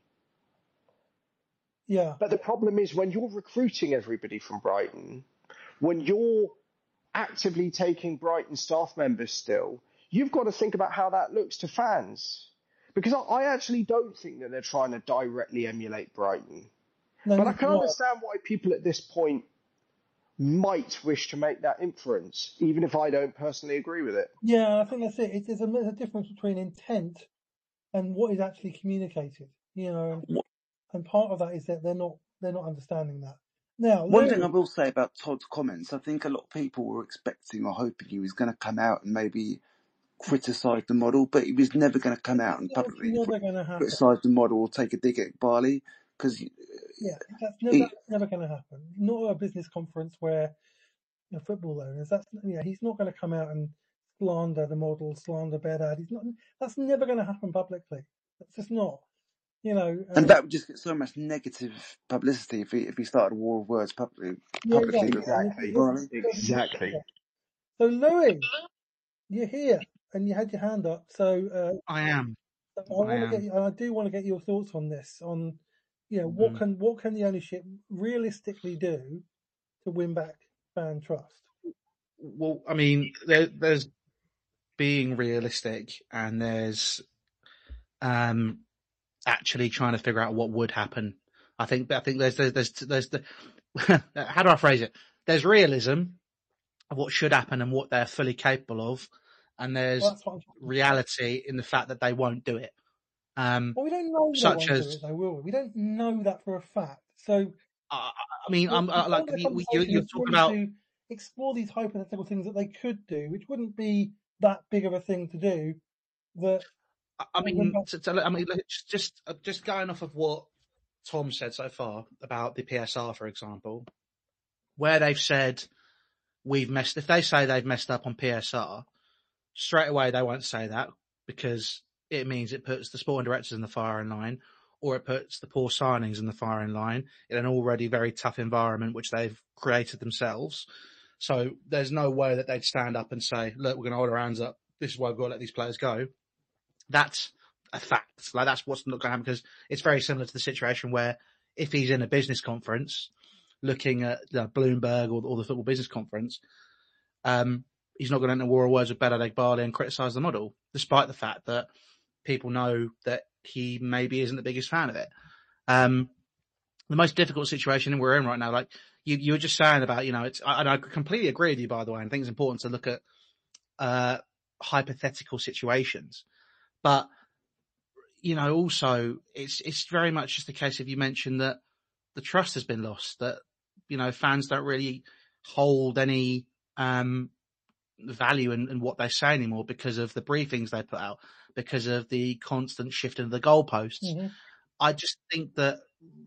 Yeah. But the problem is when you're recruiting everybody from Brighton, when you're actively taking Brighton staff members still, you've got to think about how that looks to fans. Because I, I actually don't think that they're trying to directly emulate Brighton. No, but I neither can do I. understand why people at this point might wish to make that inference, even if I don't personally agree with it. Yeah, I think that's it. It- There's a, there's a difference between intent and what is actually communicated. You know, and, and part of that is that they're not they're not understanding that. Now, One Lou, thing I will say about Todd's comments, I think a lot of people were expecting or hoping he was going to come out and maybe criticise the model, but he was never going to come out and that's publicly never going to happen. criticise the model or take a dig at Barley, because Yeah, that's never, he, that's never going to happen. Not a business conference where you know, football owners. That's yeah, he's not going to come out and slander the model, slander Bedad. He's not. That's never going to happen publicly. That's just not. You know. Um, and that would just get so much negative publicity if he if he started a war of words publicly. yeah, Publicly, exactly. with And Exactly. it- Barley. it- Exactly. So Louis, you're here and you had your hand up. So uh, I am. I I want to am. get. You, I do want to get your thoughts on this. On you know what Mm. can what can the ownership realistically do to win back fan trust? Well, I mean, there, there's being realistic, and there's um actually trying to figure out what would happen. I think. I think there's there's there's, there's the how do I phrase it? There's realism of what should happen and what they're fully capable of, and there's Well, that's what I'm talking about. reality in the fact that they won't do it. Um, Well, we don't know they such won't do as it, though, will we? We don't know that for a fact. So, I, I mean, the, I'm the uh, point like of the you, you, conversation you're is talking really about. to explore these hypothetical things that they could do, which wouldn't be that big of a thing to do. That I I will win mean, back. to, to, I mean, like, just just uh, just going off of what Tom said so far about the P S R, for example, where they've said we've messed. If they say they've messed up on P S R, straight away they won't say that because it means it puts the sporting directors in the firing line, or it puts the poor signings in the firing line in an already very tough environment which they've created themselves. So there's no way that they'd stand up and say, "Look, we're going to hold our hands up. This is why we've got to let these players go." That's a fact. Like that's what's not going to happen, because it's very similar to the situation where if he's in a business conference looking at you know, Bloomberg or, or the Football Business Conference, um, he's not going to enter war of words with Bedad Eghbali and criticise the model, despite the fact that people know that he maybe isn't the biggest fan of it. Um, the most difficult situation we're in right now, like you, you were just saying about, you know, it's, and I completely agree with you, by the way, and I think it's important to look at uh, hypothetical situations. But, you know, also it's, it's very much just a case of, you mentioned that the trust has been lost, that, you know, fans don't really hold any, um, value in, in what they say anymore because of the briefings they put out, because of the constant shifting of the goalposts. Mm-hmm. I just think that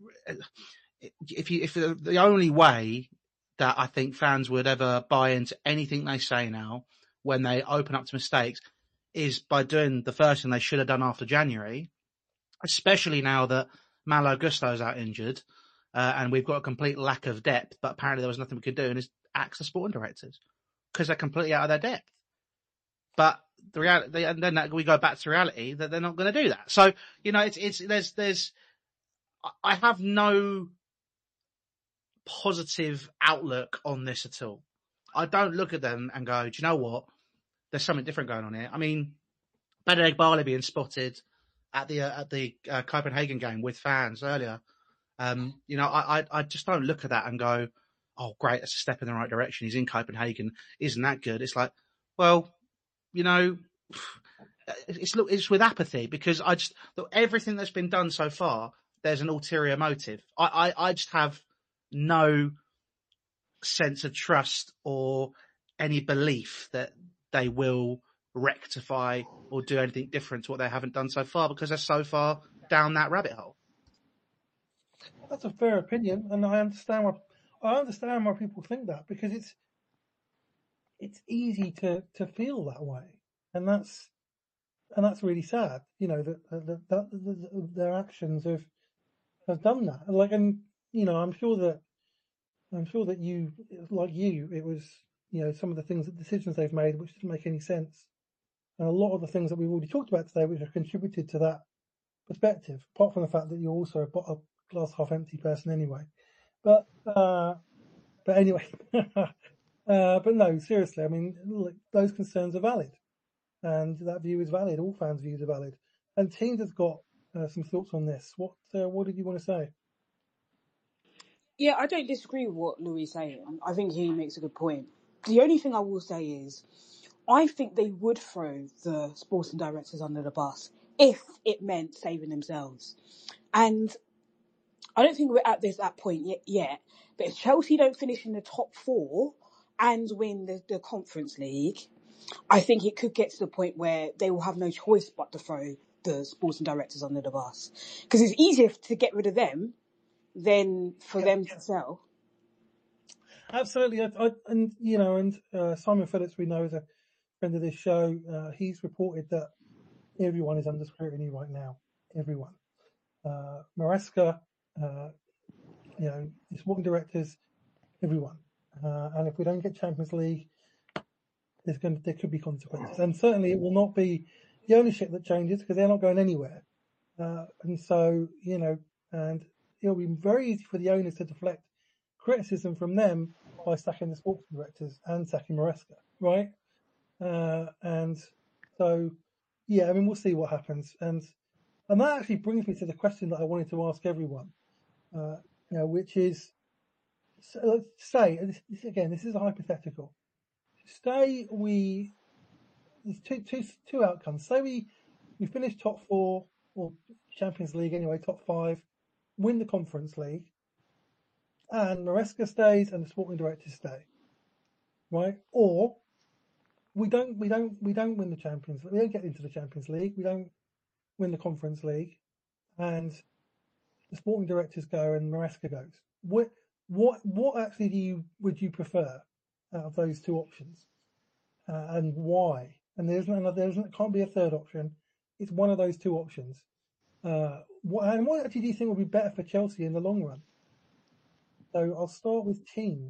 if you, if the, the only way that I think fans would ever buy into anything they say now when they open up to mistakes is by doing the first thing they should have done after January, especially now that Malo Gusto's out injured, uh, and we've got a complete lack of depth, but apparently there was nothing we could do, and is axe the sporting directors because they're completely out of their depth. But the reality, and then that, we go back to reality that they're not going to do that. So, you know, it's, it's, there's, there's, I have no positive outlook on this at all. I don't look at them and go, do you know what? There's something different going on here. I mean, Bedad Eghbali being spotted at the, uh, at the uh, Copenhagen game with fans earlier. Um, you know, I, I, I just don't look at that and go, oh, great, that's a step in the right direction. He's in Copenhagen. Isn't that good? It's like, well, you know, it's it's with apathy, because I just, everything that's been done so far, there's an ulterior motive. I, I, I just have no sense of trust or any belief that they will rectify or do anything different to what they haven't done so far, because they're so far down that rabbit hole. That's a fair opinion, and I understand why I understand why people think that, because it's it's easy to, to feel that way, and that's and that's really sad. You know that that, that, that their actions have have done that. Like, and you know, I'm sure that I'm sure that you, like you, it was you know some of the things, the decisions they've made which didn't make any sense. and a lot of the things that we've already talked about today, which have contributed to that perspective, apart from the fact that you're also a, a glass half empty person anyway. But uh, but anyway, uh, but no, seriously, I mean, look, those concerns are valid, and that view is valid. All fans' views are valid, and teams have got uh, some thoughts on this. What uh, what did you want to say? Yeah, I don't disagree with what Louis is saying. I think he makes a good point. The only thing I will say is, I think they would throw the sporting directors under the bus if it meant saving themselves. And I don't think we're at this that point yet, yet. But if Chelsea don't finish in the top four and win the, the Conference League, I think it could get to the point where they will have no choice but to throw the sporting directors under the bus. Because it's easier to get rid of them than for them to sell. Absolutely, I, I, and you know, and uh, Simon Phillips, we know, is a friend of this show. Uh, he's reported that everyone is under scrutiny right now. Everyone, uh, Maresca, uh, you know, the sporting directors, everyone. Uh, and if we don't get Champions League, there's going to, there could be consequences, and certainly it will not be the ownership that changes because they're not going anywhere. Uh, and so, you know, and it'll be very easy for the owners to deflect criticism from them by sacking the sports directors and sacking Maresca, right? Uh, and so, yeah, I mean, we'll see what happens. And and that actually brings me to the question that I wanted to ask everyone, uh, you know, which is, so let's say, this, this, again, this is a hypothetical. Say we, there's two, two, two outcomes. Say we, we finish top four, or Champions League anyway, top five, win the Conference League, and Maresca stays and the sporting directors stay, right? Or we don't, we don't, we don't win the Champions League. We don't get into the Champions League. We don't win the Conference League, and the sporting directors go and Maresca goes. What, what, what actually do you would you prefer out of those two options, uh, and why? And there isn't another. There isn't. Can't be a third option. It's one of those two options. Uh, what, and what actually do you think would be better for Chelsea in the long run? So I'll start with teams.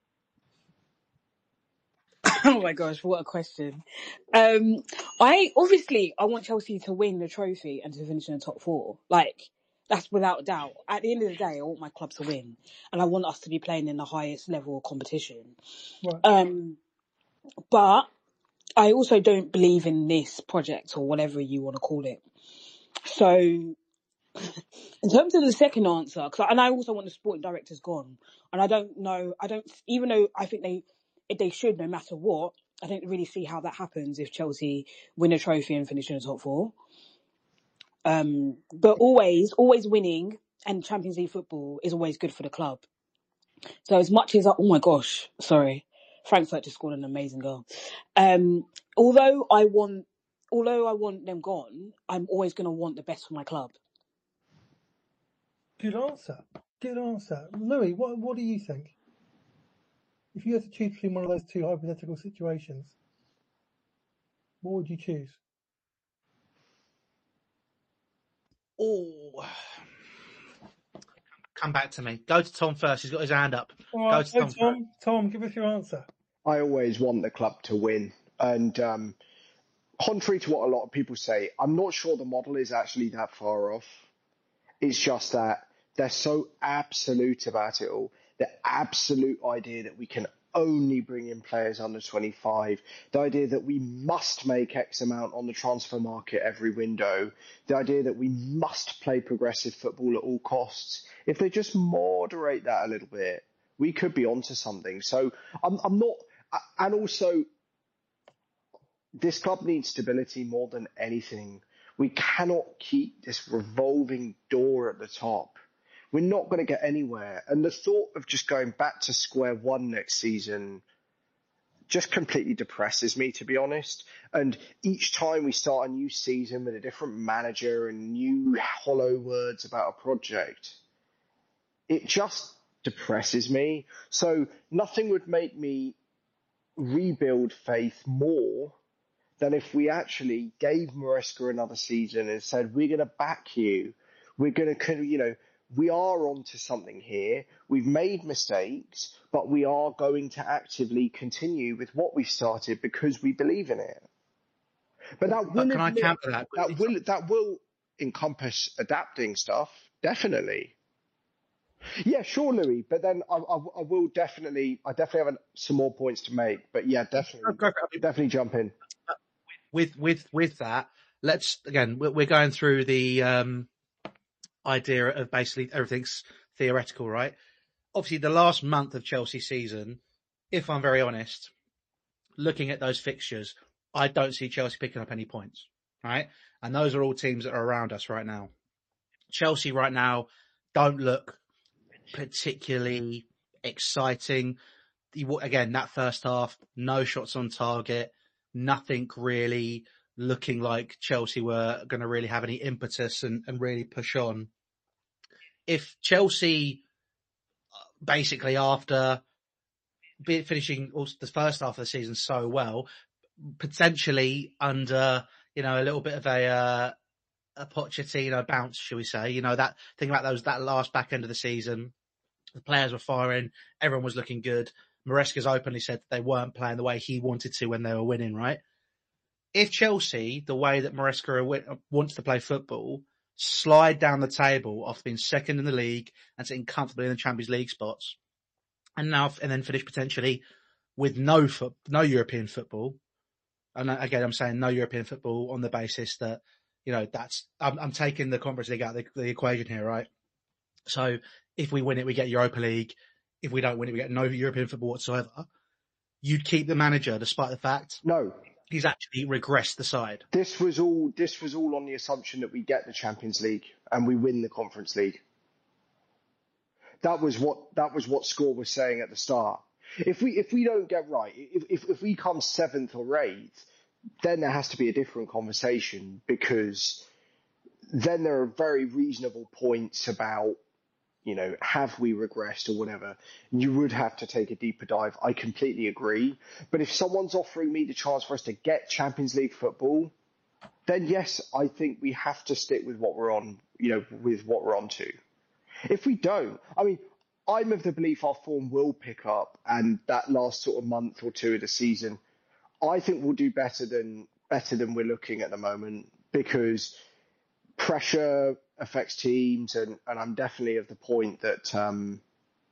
Oh my gosh, what a question. Um, I, obviously, I want Chelsea to win the trophy and to finish in the top four. Like, that's without doubt. At the end of the day, I want my club to win. And I want us to be playing in the highest level of competition. Right. Um, but I also don't believe in this project or whatever you want to call it. So, in terms of the second answer, cause I, and I also want the sporting directors gone. And I don't know, I don't, even though I think they, they should no matter what, I don't really see how that happens if Chelsea win a trophy and finish in the top four. Um, but always, always winning and Champions League football is always good for the club. So as much as, I, oh my gosh, sorry, Frankfurt just scored an amazing goal. Um, although I want, although I want them gone, I'm always going to want the best for my club. Good answer. Good answer. Louis, what what do you think? If you had to choose between one of those two hypothetical situations, what would you choose? Oh, come back to me. Go to Tom first. He's got his hand up. All Go right, to so Tom. Tom, Tom, give us your answer. I always want the club to win. And um, contrary to what a lot of people say, I'm not sure the model is actually that far off. It's just that they're so absolute about it all. The absolute idea that we can only bring in players under twenty-five, the idea that we must make X amount on the transfer market every window, the idea that we must play progressive football at all costs. If they just moderate that a little bit, we could be onto something. So I'm, I'm not, and also this club needs stability more than anything. We cannot keep this revolving door at the top. We're not going to get anywhere. And the thought of just going back to square one next season just completely depresses me, to be honest. And each time we start a new season with a different manager and new hollow words about a project, it just depresses me. So nothing would make me rebuild faith more than if we actually gave Maresca another season and said, we're going to back you. We're going to, you know, we are onto something here. We've made mistakes, but we are going to actively continue with what we started because we believe in it. But that will But can I admit, counter that? that will that will encompass adapting stuff, definitely. Yeah, sure, Louis. But then I, I, I will definitely, I definitely have some more points to make. But yeah, definitely, Go- go- I mean, definitely jump in. with with with that, let's again we're we're going through the um, idea of basically everything's theoretical, right? Obviously, the last month of Chelsea season, if I'm very honest, looking at those fixtures, I don't see Chelsea picking up any points, right? And those are all teams that are around us right now. Chelsea right now don't look particularly exciting. You- Again, that first half, no shots on target, nothing really looking like Chelsea were going to really have any impetus and, and really push on. If Chelsea, basically after be- finishing also the first half of the season so well, potentially under, you know, a little bit of a, uh, a Pochettino bounce, shall we say? You know, that thing about those, that last back end of the season, the players were firing, everyone was looking good. Maresca's openly said that they weren't playing the way he wanted to when they were winning, right? If Chelsea, the way that Maresca wants to play football, slide down the table after being second in the league and sitting comfortably in the Champions League spots, and now and then finish potentially with no foot, no European football. And again, I'm saying no European football on the basis that, you know, that's I'm, I'm taking the Conference League out of the, the equation here, right? So if we win it, we get Europa League. If we don't win it, we get no European football whatsoever. You'd keep the manager despite the fact No, he's actually regressed the side. this was all this was all on the assumption that we get the Champions League and we win the Conference League. That was what that was what Score was saying at the start. If we if we don't get right, if if, if we come seventh or eighth, then there has to be a different conversation, because then there are very reasonable points about, you know, have we regressed or whatever. You would have to take a deeper dive. I completely agree. But if someone's offering me the chance for us to get Champions League football, then yes, I think we have to stick with what we're on, you know, with what we're on to. If we don't, I mean, I'm of the belief our form will pick up, and that last sort of month or two of the season, I think we'll do better than better than we're looking at the moment, because pressure affects teams, and, and I'm definitely of the point that um,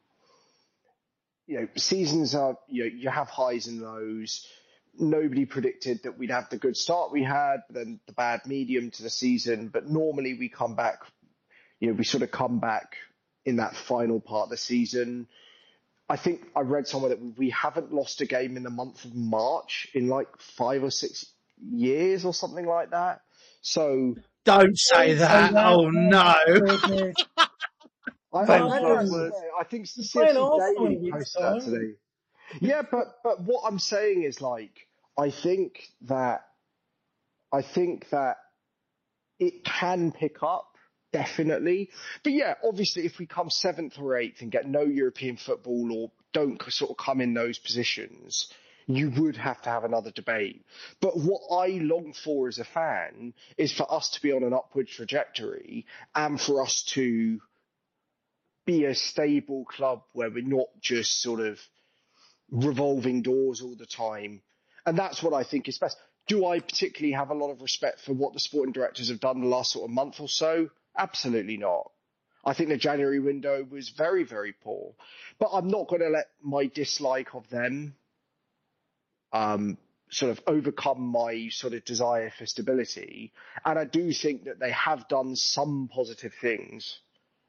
you know, seasons are, you know, you have highs and lows. Nobody predicted that we'd have the good start we had, but then the bad medium to the season. But normally we come back, you know, we sort of come back in that final part of the season. I think I read somewhere that we haven't lost a game in the month of March in like five or six years or something like that. So Don't say Don't that. say that. Oh no. Goodness. I, I, Famous I, last I, words. I think You're C F playing C Arsenal in Daily a week's posted that time. today. Yeah, but but what I'm saying is, like, I think that I think that it can pick up, definitely. But yeah, obviously, if we come seventh or eighth and get no European football, or don't sort of come in those positions, you would have to have another debate. But what I long for as a fan is for us to be on an upward trajectory, and for us to be a stable club where we're not just sort of revolving doors all the time. And that's what I think is best. Do I particularly have a lot of respect for what the sporting directors have done the last sort of month or so? Absolutely not. I think the January window was very, very poor. But I'm not going to let my dislike of them um, sort of overcome my sort of desire for stability. And I do think that they have done some positive things,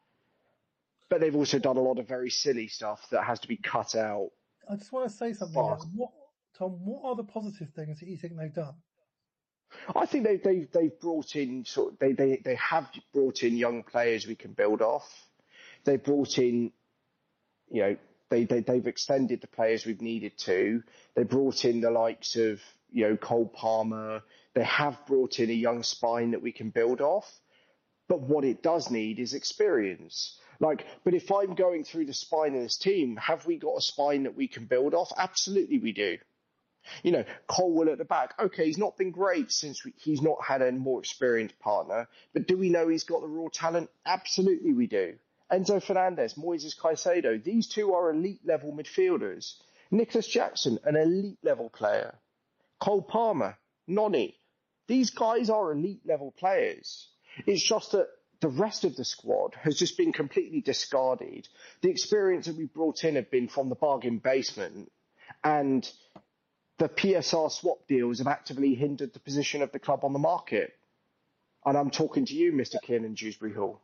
but they've also done a lot of very silly stuff that has to be cut out. I just want to say something. Now. What, Tom? What are the positive things that you think they've done? I think they, they've they've brought in sort of, they they they have brought in young players we can build off. They brought in, you know, they they they've extended the players we've needed to. They brought in the likes of, you know, Cole Palmer. They have brought in a young spine that we can build off. But what it does need is experience. Like, but if I'm going through the spine of this team, have we got a spine that we can build off? Absolutely, we do. You know, Colwell at the back. Okay, he's not been great since we, he's not had a more experienced partner. But do we know he's got the raw talent? Absolutely, we do. Enzo Fernandez, Moises Caicedo. These two are elite level midfielders. Nicholas Jackson, an elite level player. Cole Palmer, Noni. These guys are elite level players. It's just that the rest of the squad has just been completely discarded. The experience that we brought in have been from the bargain basement, and the P S R swap deals have actively hindered the position of the club on the market. And I'm talking to you, Mister Kiernan Dewsbury Hall.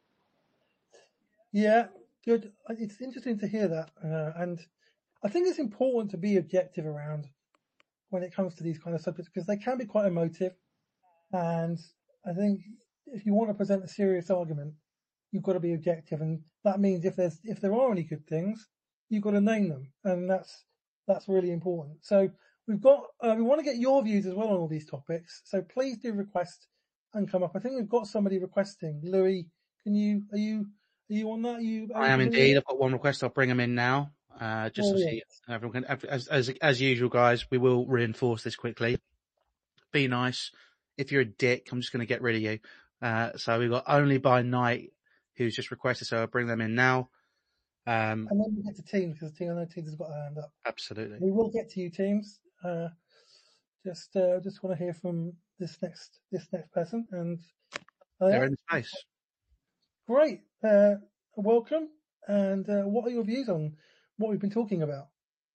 Yeah, good. It's interesting to hear that. Uh, and I think it's important to be objective around when it comes to these kind of subjects, because they can be quite emotive. And I think if you want to present a serious argument, you've got to be objective. And that means if there's, if there are any good things, you've got to name them. And that's, that's really important. So we've got, uh, we want to get your views as well on all these topics. So please do request and come up. I think we've got somebody requesting. Louis, can you, are you, are you on that? Are you, are I am you indeed. I've got one request. I'll bring them in now. Uh, just Oh, to yeah. see everyone can, as, as, as usual, guys, we will reinforce this quickly. Be nice. If you're a dick, I'm just going to get rid of you. Uh, so we've got Only by Night, who's just requested, so I'll bring them in now. Um, And then we get to teams, because team, I know teams has got a hand up. absolutely. We will get to you, teams. Uh, just, uh, just want to hear from this next, this next person. And uh, They're in the space. great. Uh, welcome. And uh, what are your views on what we've been talking about?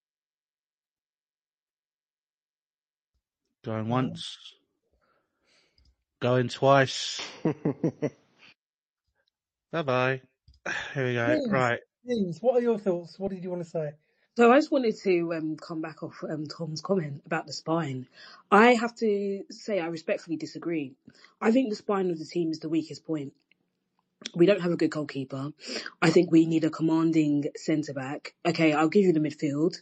Going once. Going twice. Bye-bye. Here we go. Teams, Right. teams, what are your thoughts? What did you want to say? So I just wanted to um, come back off um, Tom's comment about the spine. I have to say I respectfully disagree. I think the spine of the team is the weakest point. We don't have a good goalkeeper. I think we need a commanding centre-back. Okay, I'll give you the midfield.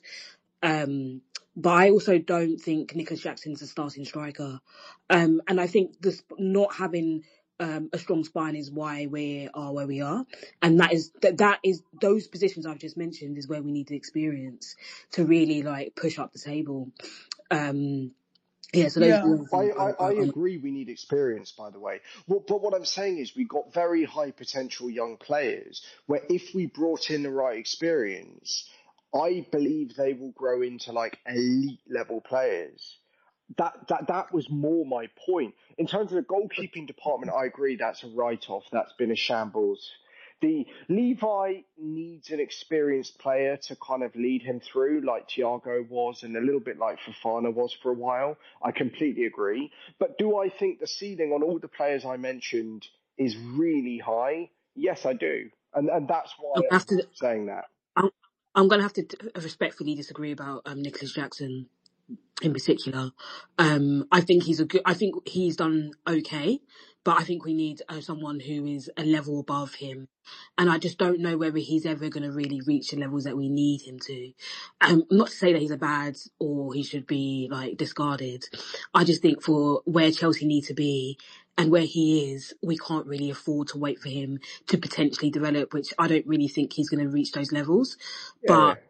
Um, but I also don't think Nicholas Jackson's a starting striker. Um, and I think this not having um, a strong spine is why we are where we are. And that is, that, that is, those positions I've just mentioned is where we need the experience to really like push up the table. Um, Yeah, so those Yeah. are I, the I, I um, agree we need experience, by the way. Well, but what I'm saying is we've got very high potential young players where if we brought in the right experience, I believe they will grow into like elite level players. That, that, that was more my point. In terms of the goalkeeping department, I agree that's a write-off. That's been a shambles. The Levi needs an experienced player to kind of lead him through, like Thiago was, and a little bit like Fofana was for a while. I completely agree. But do I think the ceiling on all the players I mentioned is really high? Yes, I do, and and that's why I'm gonna I'm have to saying that. I'm, I'm gonna have to t- respectfully disagree about um, Nicholas Jackson in particular. Um, I think he's a good. I think he's done okay, but I think we need uh, someone who is a level above him, and I just don't know whether he's ever going to really reach the levels that we need him to. Um, not to say that he's a bad or he should be like discarded. I just think for where Chelsea need to be and where he is, we can't really afford to wait for him to potentially develop, which I don't really think he's going to reach those levels. Yeah, But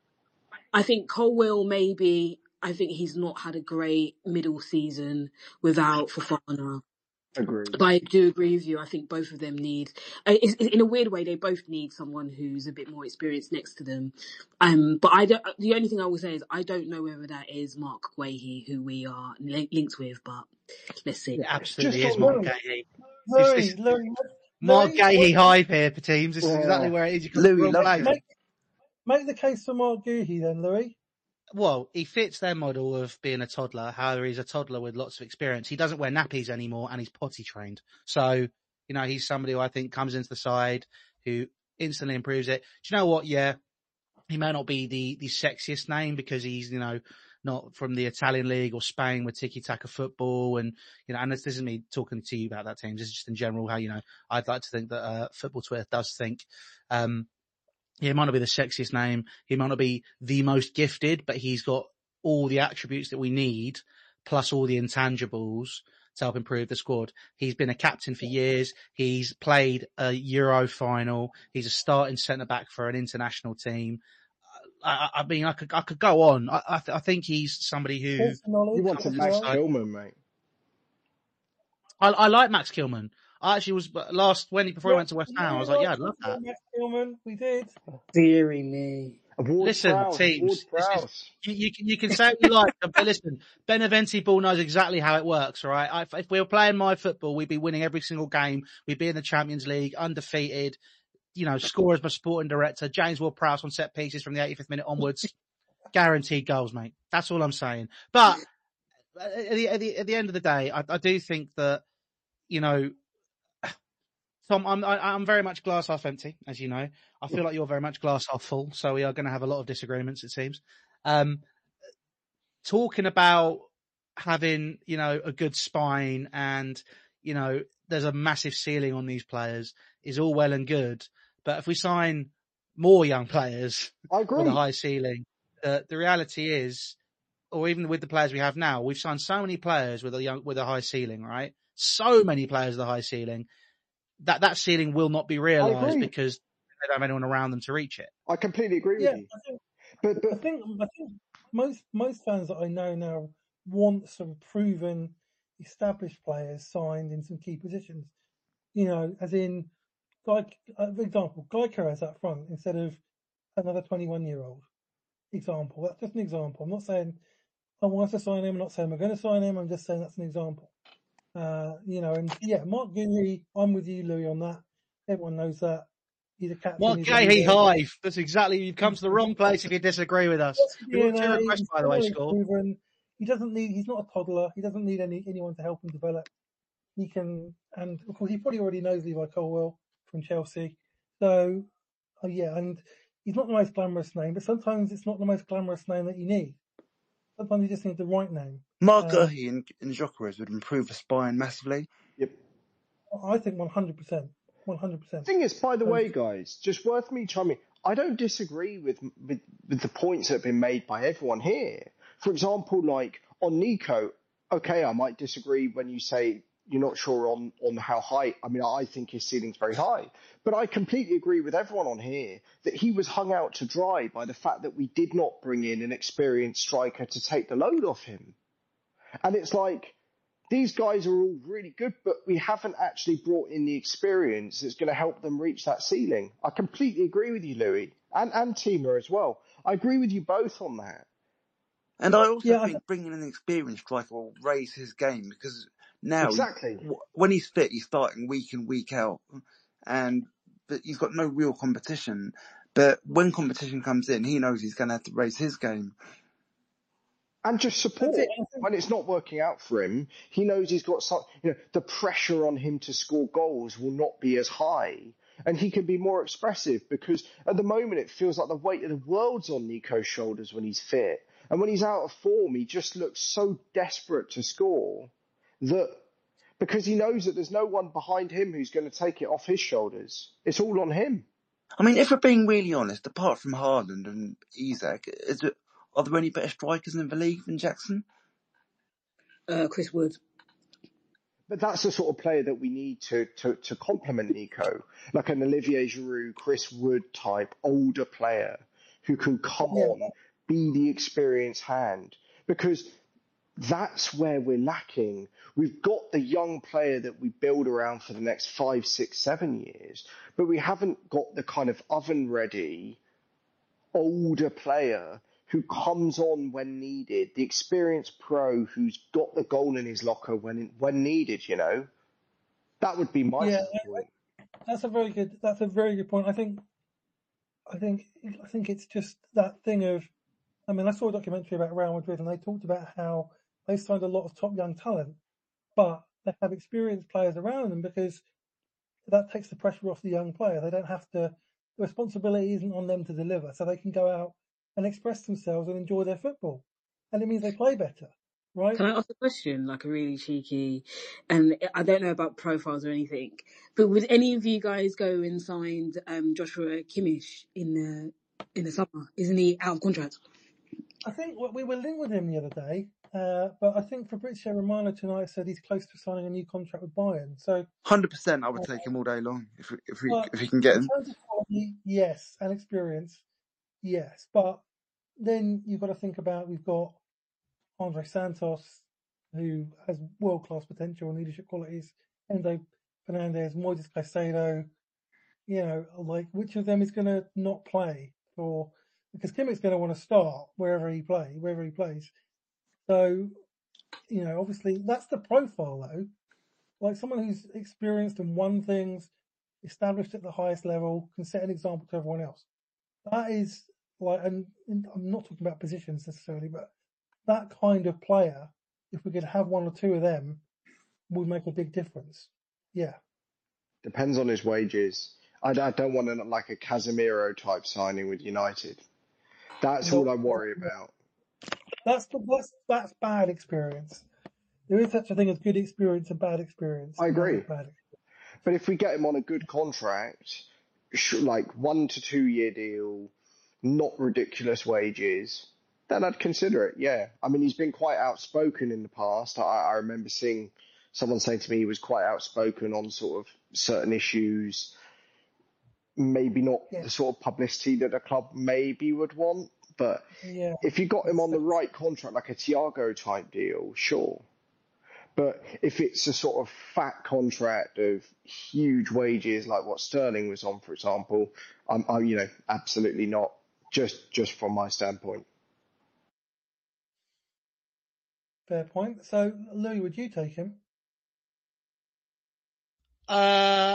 I think Colwill maybe. I think he's not had a great middle season without Fofana. agreed. But I do agree with you. I think both of them need, uh, it's, it's, in a weird way, they both need someone who's a bit more experienced next to them. Um, but I don't, the only thing I will say is I don't know whether that is Mark Guehi, who we are li- linked with, but let's see. It absolutely Just is on Mark Louis, Gahey. Louis, This, this, Louis, Mark Louis, Gahey what- hype here for teams. This is Yeah. exactly where it is. You come Louis to the wrong loves place. him. make, make the case for Mark Guehi then, Louis. Well, he fits their model of being a toddler. However, he's a toddler with lots of experience. He doesn't wear nappies anymore and he's potty trained. So, you know, he's somebody who I think comes into the side who instantly improves it. Do you know what? Yeah, he may not be the, the sexiest name because he's, you know, not from the Italian league or Spain with tiki-taka football. And, you know, and this, this isn't me talking to you about that team. This is just in general how, you know, I'd like to think that, uh, football Twitter does think, um, yeah, he might not be the sexiest name. He might not be the most gifted, but he's got all the attributes that we need, plus all the intangibles to help improve the squad. He's been a captain for years. He's played a Euro final. He's a starting centre back for an international team. I, I mean, I could I could go on. I I, th- I think he's somebody who Sports knowledge You want to as Max well. Kilman, mate? I, I like Max Kilman. I actually was last when he before he went to West Ham. I was like, yeah, I'd love that. Max Tillman, we did. Deary me. Ward Listen, Prowse, Ward teams, this is, Prowse. you, you, can, you can say what you like, but listen, Beneventi ball knows exactly how it works, all right? I, if we were playing my football, we'd be winning every single game. We'd be in the Champions League, undefeated, you know, score as my sporting director, James Ward-Prowse on set pieces from the eighty-fifth minute onwards. Guaranteed goals, mate. That's all I'm saying. But at the, at the, at the end of the day, I, I do think that, you know, Tom, I'm I, I'm very much glass half empty, as you know. I feel like you're very much glass half full, so we are going to have a lot of disagreements, it seems. Um, talking about having, you know, a good spine and, you know, there's a massive ceiling on these players is all well and good. But if we sign more young players I agree. with a high ceiling, uh, the reality is, or even with the players we have now, we've signed so many players with a young, with a high ceiling, right? So many players with a high ceiling. That that ceiling will not be realised because they don't have anyone around them to reach it. I completely agree Yeah, with you. I think, But, but I think, I think most most fans that I know now want some proven, established players signed in some key positions. You know, as in, like, uh, for example, Guy Carres up front instead of another twenty-one-year-old. Example. That's just an example. I'm not saying I want to sign him. I'm not saying we're going to sign him. I'm just saying that's an example. Uh, you know, and yeah, Mark Gouiri, I'm with you, Louis, on that. Everyone knows that. He's a captain. Mark he's a Gahey leader. Hive. That's exactly, you've come to the wrong place if you disagree with us. We want two requests, by the way, Score. Proven. He doesn't need, he's not a toddler. He doesn't need any anyone to help him develop. He can, and of course, he probably already knows Levi Colwill from Chelsea. So, uh, yeah, and he's not the most glamorous name, but sometimes it's not the most glamorous name that you need. Sometimes you just need the right name. Mark Um, Gurhey and, and Gyökeres would improve the spine massively. yep. I think one hundred percent. one hundred percent. The thing is, by the way, guys, just worth me chiming. I don't disagree with, with with the points that have been made by everyone here. For example, like on Nico, okay, I might disagree when you say you're not sure on, on how high. I mean, I think his ceiling's very high. But I completely agree with everyone on here that he was hung out to dry by the fact that we did not bring in an experienced striker to take the load off him. And it's like, these guys are all really good, but we haven't actually brought in the experience that's going to help them reach that ceiling. I completely agree with you, Louis, and, and Tima as well. I agree with you both on that. And I also Yeah, I think th- bringing an experienced striker will raise his game because now, Exactly. w- when he's fit, he's starting week in, week out, and but he's got no real competition. But when competition comes in, he knows he's going to have to raise his game. And just support. That's it. I think- When it's not working out for him, he knows he's got some, you know, the pressure on him to score goals will not be as high. And he can be more expressive because at the moment it feels like the weight of the world's on Nico's shoulders when he's fit. And when he's out of form, he just looks so desperate to score that because he knows that there's no one behind him who's going to take it off his shoulders. It's all on him. I mean, if we're being really honest, apart from Haaland and Isak, is it, are there any better strikers in the league than Jackson? Uh, Chris Wood. But that's the sort of player that we need to, to, to complement Nico, like an Olivier Giroud, Chris Wood type, older player who can come Yeah. on, be the experienced hand, because that's where we're lacking. We've got the young player that we build around for the next five, six, seven years, but we haven't got the kind of oven ready, older player who comes on when needed, the experienced pro who's got the goal in his locker when when needed, you know. That would be my Yeah, point. That's a very good. That's a very good point. I think. I think. I think it's just that thing of. I mean, I saw a documentary about Real Madrid, and they talked about how they signed a lot of top young talent, but they have experienced players around them because that takes the pressure off the young player. They don't have to. The responsibility isn't on them to deliver, so they can go out and express themselves and enjoy their football, and it means they play better, right? Can I ask a question, like a really cheeky, and I don't know about profiles or anything, but would any of you guys go and sign um, Joshua Kimmich in the in the summer? Isn't he out of contract? I think we were linked with him the other day, uh, but I think Fabrizio Romano tonight said he's close to signing a new contract with Bayern. So, one hundred percent I would take him all day long if we, if we, but if we can get in him. terms of quality, yes, and experience, yes. But then you've got to think about we've got Andre Santos, who has world class potential and leadership qualities. Enzo Fernandez, Moises Caicedo. You know, like which of them is going to not play for because Kimmich's going to want to start wherever he play, wherever he plays. So, you know, obviously that's the profile though. Like someone who's experienced and won things, established at the highest level, can set an example to everyone else. That is like, and, and I'm not talking about positions necessarily, but that kind of player, if we could have one or two of them, would make a big difference. Yeah. Depends on his wages. I, I don't want a, like a Casemiro type signing with United. That's No, all I worry about. That's that's that's bad experience. There is such a thing as good experience and bad experience. I agree. Bad experience. But if we get him on a good contract, like one to two year deal, not ridiculous wages, then I'd consider it. Yeah. I mean, he's been quite outspoken in the past. I, I remember seeing someone saying to me he was quite outspoken on sort of certain issues. Maybe not Yeah. the sort of publicity that a club maybe would want, but Yeah. if you got him on the right contract, like a Thiago type deal, sure. But if it's a sort of fat contract of huge wages, like what Sterling was on, for example, I'm, I'm you know, absolutely not. Just, just from my standpoint. Fair point. So, Louis, would you take him? Uh,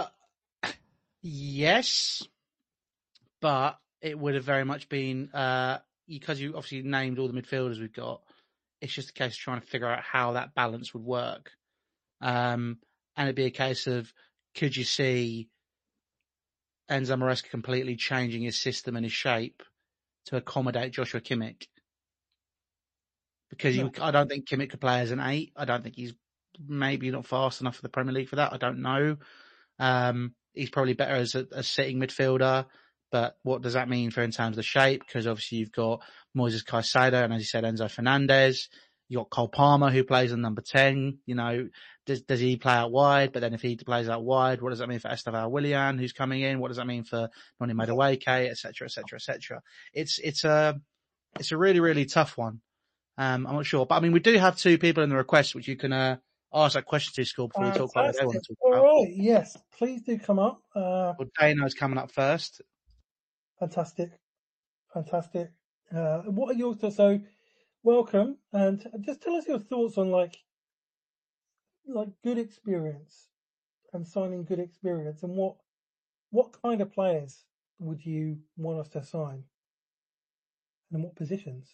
yes, but it would have very much been uh, because you obviously named all the midfielders we've got. It's just a case of trying to figure out how that balance would work. Um, and it'd be a case of, could you see Enzo Maresca completely changing his system and his shape to accommodate Joshua Kimmich? Because No. you, I don't think Kimmich could play as an eight. I don't think he's maybe not fast enough for the Premier League for that. I don't know. Um, he's probably better as a, a sitting midfielder. But what does that mean for in terms of the shape? Because obviously you've got Moises Caicedo and, as you said, Enzo Fernandez. You got Cole Palmer, who plays on number ten. You know, does does he play out wide? But then if he plays out wide, what does that mean for Estevao Willian, who's coming in? What does that mean for Noni Madueke, et cetera, et cetera, et cetera? It's it's a it's a really really tough one. Um, I'm not sure, but I mean, we do have two people in the request which you can uh, ask that question to, Score, before we talk about what they want to talk All about. right. Yes, please do come up. Uh, Well, Dano's coming up first. fantastic, fantastic. Uh, what are your thoughts? So, welcome, and just tell us your thoughts on like, like good experience and signing good experience, and what, what kind of players would you want us to sign, and in what positions?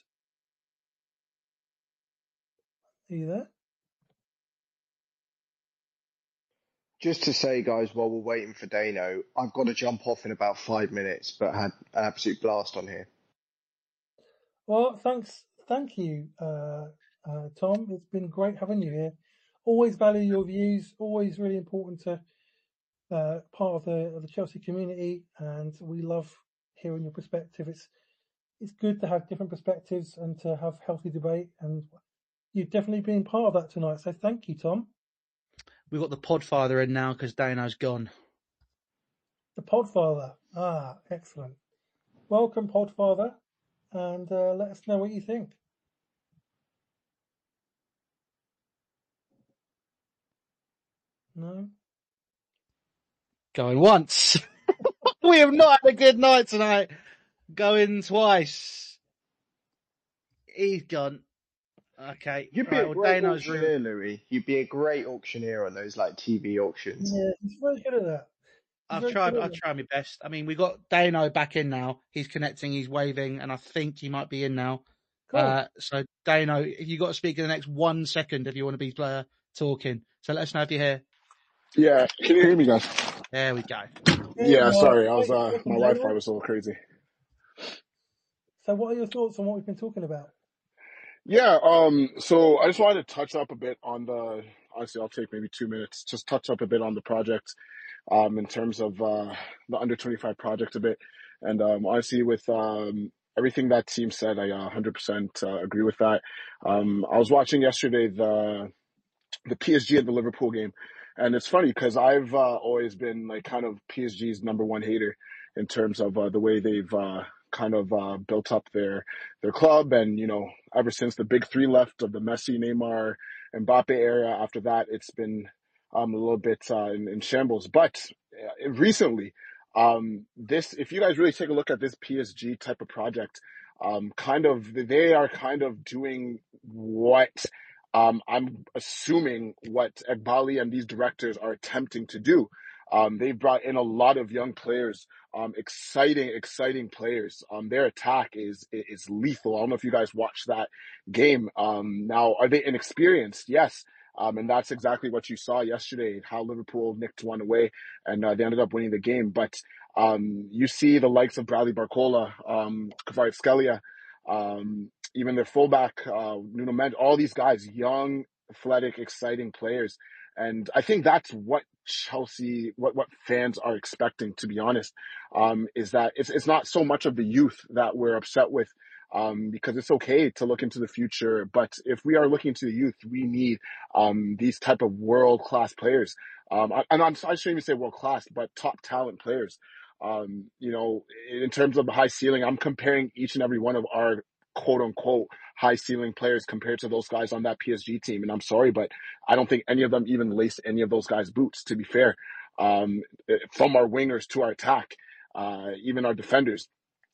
Are you there? Just to say, guys, while we're waiting for Dano, I've got to jump off in about five minutes, but had an absolute blast on here. Well, thanks, thank you, uh, uh, Tom. It's been great having you here. Always value your views. Always really important to uh, part of the of the Chelsea community, and we love hearing your perspective. It's it's good to have different perspectives and to have healthy debate, and you've definitely been part of that tonight. So thank you, Tom. We've got the Podfather in now because Dano's gone. The Podfather. Ah, excellent. Welcome, Podfather, and uh, let us know what you think. No? Going once. We have not had a good night tonight. Going twice. He's gone. Okay. You'd be Right, a well, great Dano's room. auctioneer, Louis. You'd be a great auctioneer on those like T V auctions. Yeah, he's very good at that. He's I've very tried. good at I've that. tried my best. I mean, we got Dano back in now. He's connecting. He's waving, and I think he might be in now. Cool. Uh, so Dano, you got to speak in the next one second if you want to be uh, talking. So let us know if you're here. Yeah, can you hear me, guys? There we go. Yeah, uh, sorry, I was wait, uh, wait, my wait, Wi-Fi wait. was a little crazy. So what are your thoughts on what we've been talking about? Yeah, um, so I just wanted to touch up a bit on the. Honestly, I'll take maybe two minutes. Just touch up a bit on the project, um, in terms of uh, the under twenty-five project a bit, and um, honestly, with um, everything that team said, I uh, one hundred percent uh, agree with that. Um, I was watching yesterday the the P S G and the Liverpool game, and it's funny because I've uh, always been like kind of P S G's number one hater in terms of uh, the way they've uh, kind of uh, built up their their club, and you know, ever since the big three left of the Messi, Neymar, Mbappe era, after that it's been um, a little bit uh, in, in shambles. But uh, recently, Um, this, if you guys really take a look at this P S G type of project, um, kind of, they are kind of doing what, um, I'm assuming what Egbali and these directors are attempting to do. Um, they've brought in a lot of young players, um, exciting, exciting players. Um, their attack is, is lethal. I don't know if you guys watched that game. Um, now, are they inexperienced? Yes. Um, and that's exactly what you saw yesterday, how Liverpool nicked one away and uh, they ended up winning the game. But um, you see the likes of Bradley Barcola, um, Kvaratskhelia, um, even their fullback, uh, Nuno Mendes, all these guys, young, athletic, exciting players. And I think that's what Chelsea, what, what fans are expecting, to be honest, um, is that it's, it's not so much of the youth that we're upset with, um, because it's okay to look into the future. But if we are looking to the youth, we need um, these type of world-class players. Um, I, and I'm, I shouldn't even say world-class, but top talent players. Um, you know, in terms of the high ceiling, I'm comparing each and every one of our quote-unquote high ceiling players compared to those guys on that P S G team. And I'm sorry, but I don't think any of them even lace any of those guys' boots, to be fair. Um, from our wingers to our attack, uh, even our defenders.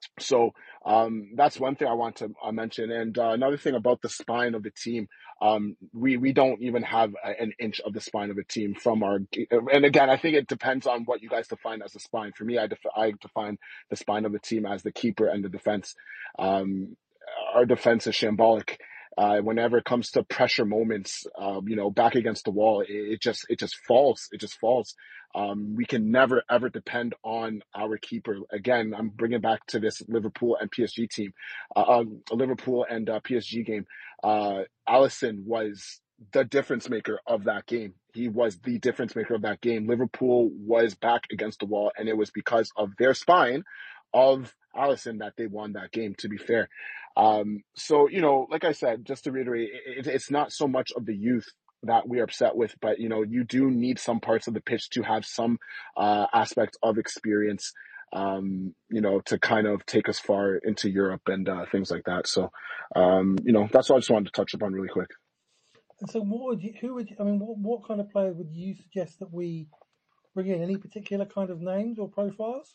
So um, that's one thing I want to uh, mention. And uh, another thing about the spine of the team, um, we we don't even have a, an inch of the spine of a team from our. And again, I think it depends on what you guys define as a spine. For me, I def- I define the spine of the team as the keeper and the defense. Um, our defense is shambolic. Uh, whenever it comes to pressure moments, um, you know, back against the wall, it, it just it just falls. It just falls. Um, we can never ever depend on our keeper. Again, I'm bringing back to this Liverpool and P S G team, uh, um, Liverpool and uh, P S G game. Uh, Alisson was the difference maker of that game. He was the difference maker of that game. Liverpool was back against the wall, and it was because of their spine of Alisson that they won that game, to be fair. Um, so, you know, like I said, just to reiterate, it, it's not so much of the youth that we are upset with, but, you know, you do need some parts of the pitch to have some uh, aspect of experience, um, you know, to kind of take us far into Europe and uh, things like that. So, um, you know, that's what I just wanted to touch upon really quick. And so, what would you? Who would? You, I mean, what what kind of player would you suggest that we bring in? Any particular kind of names or profiles?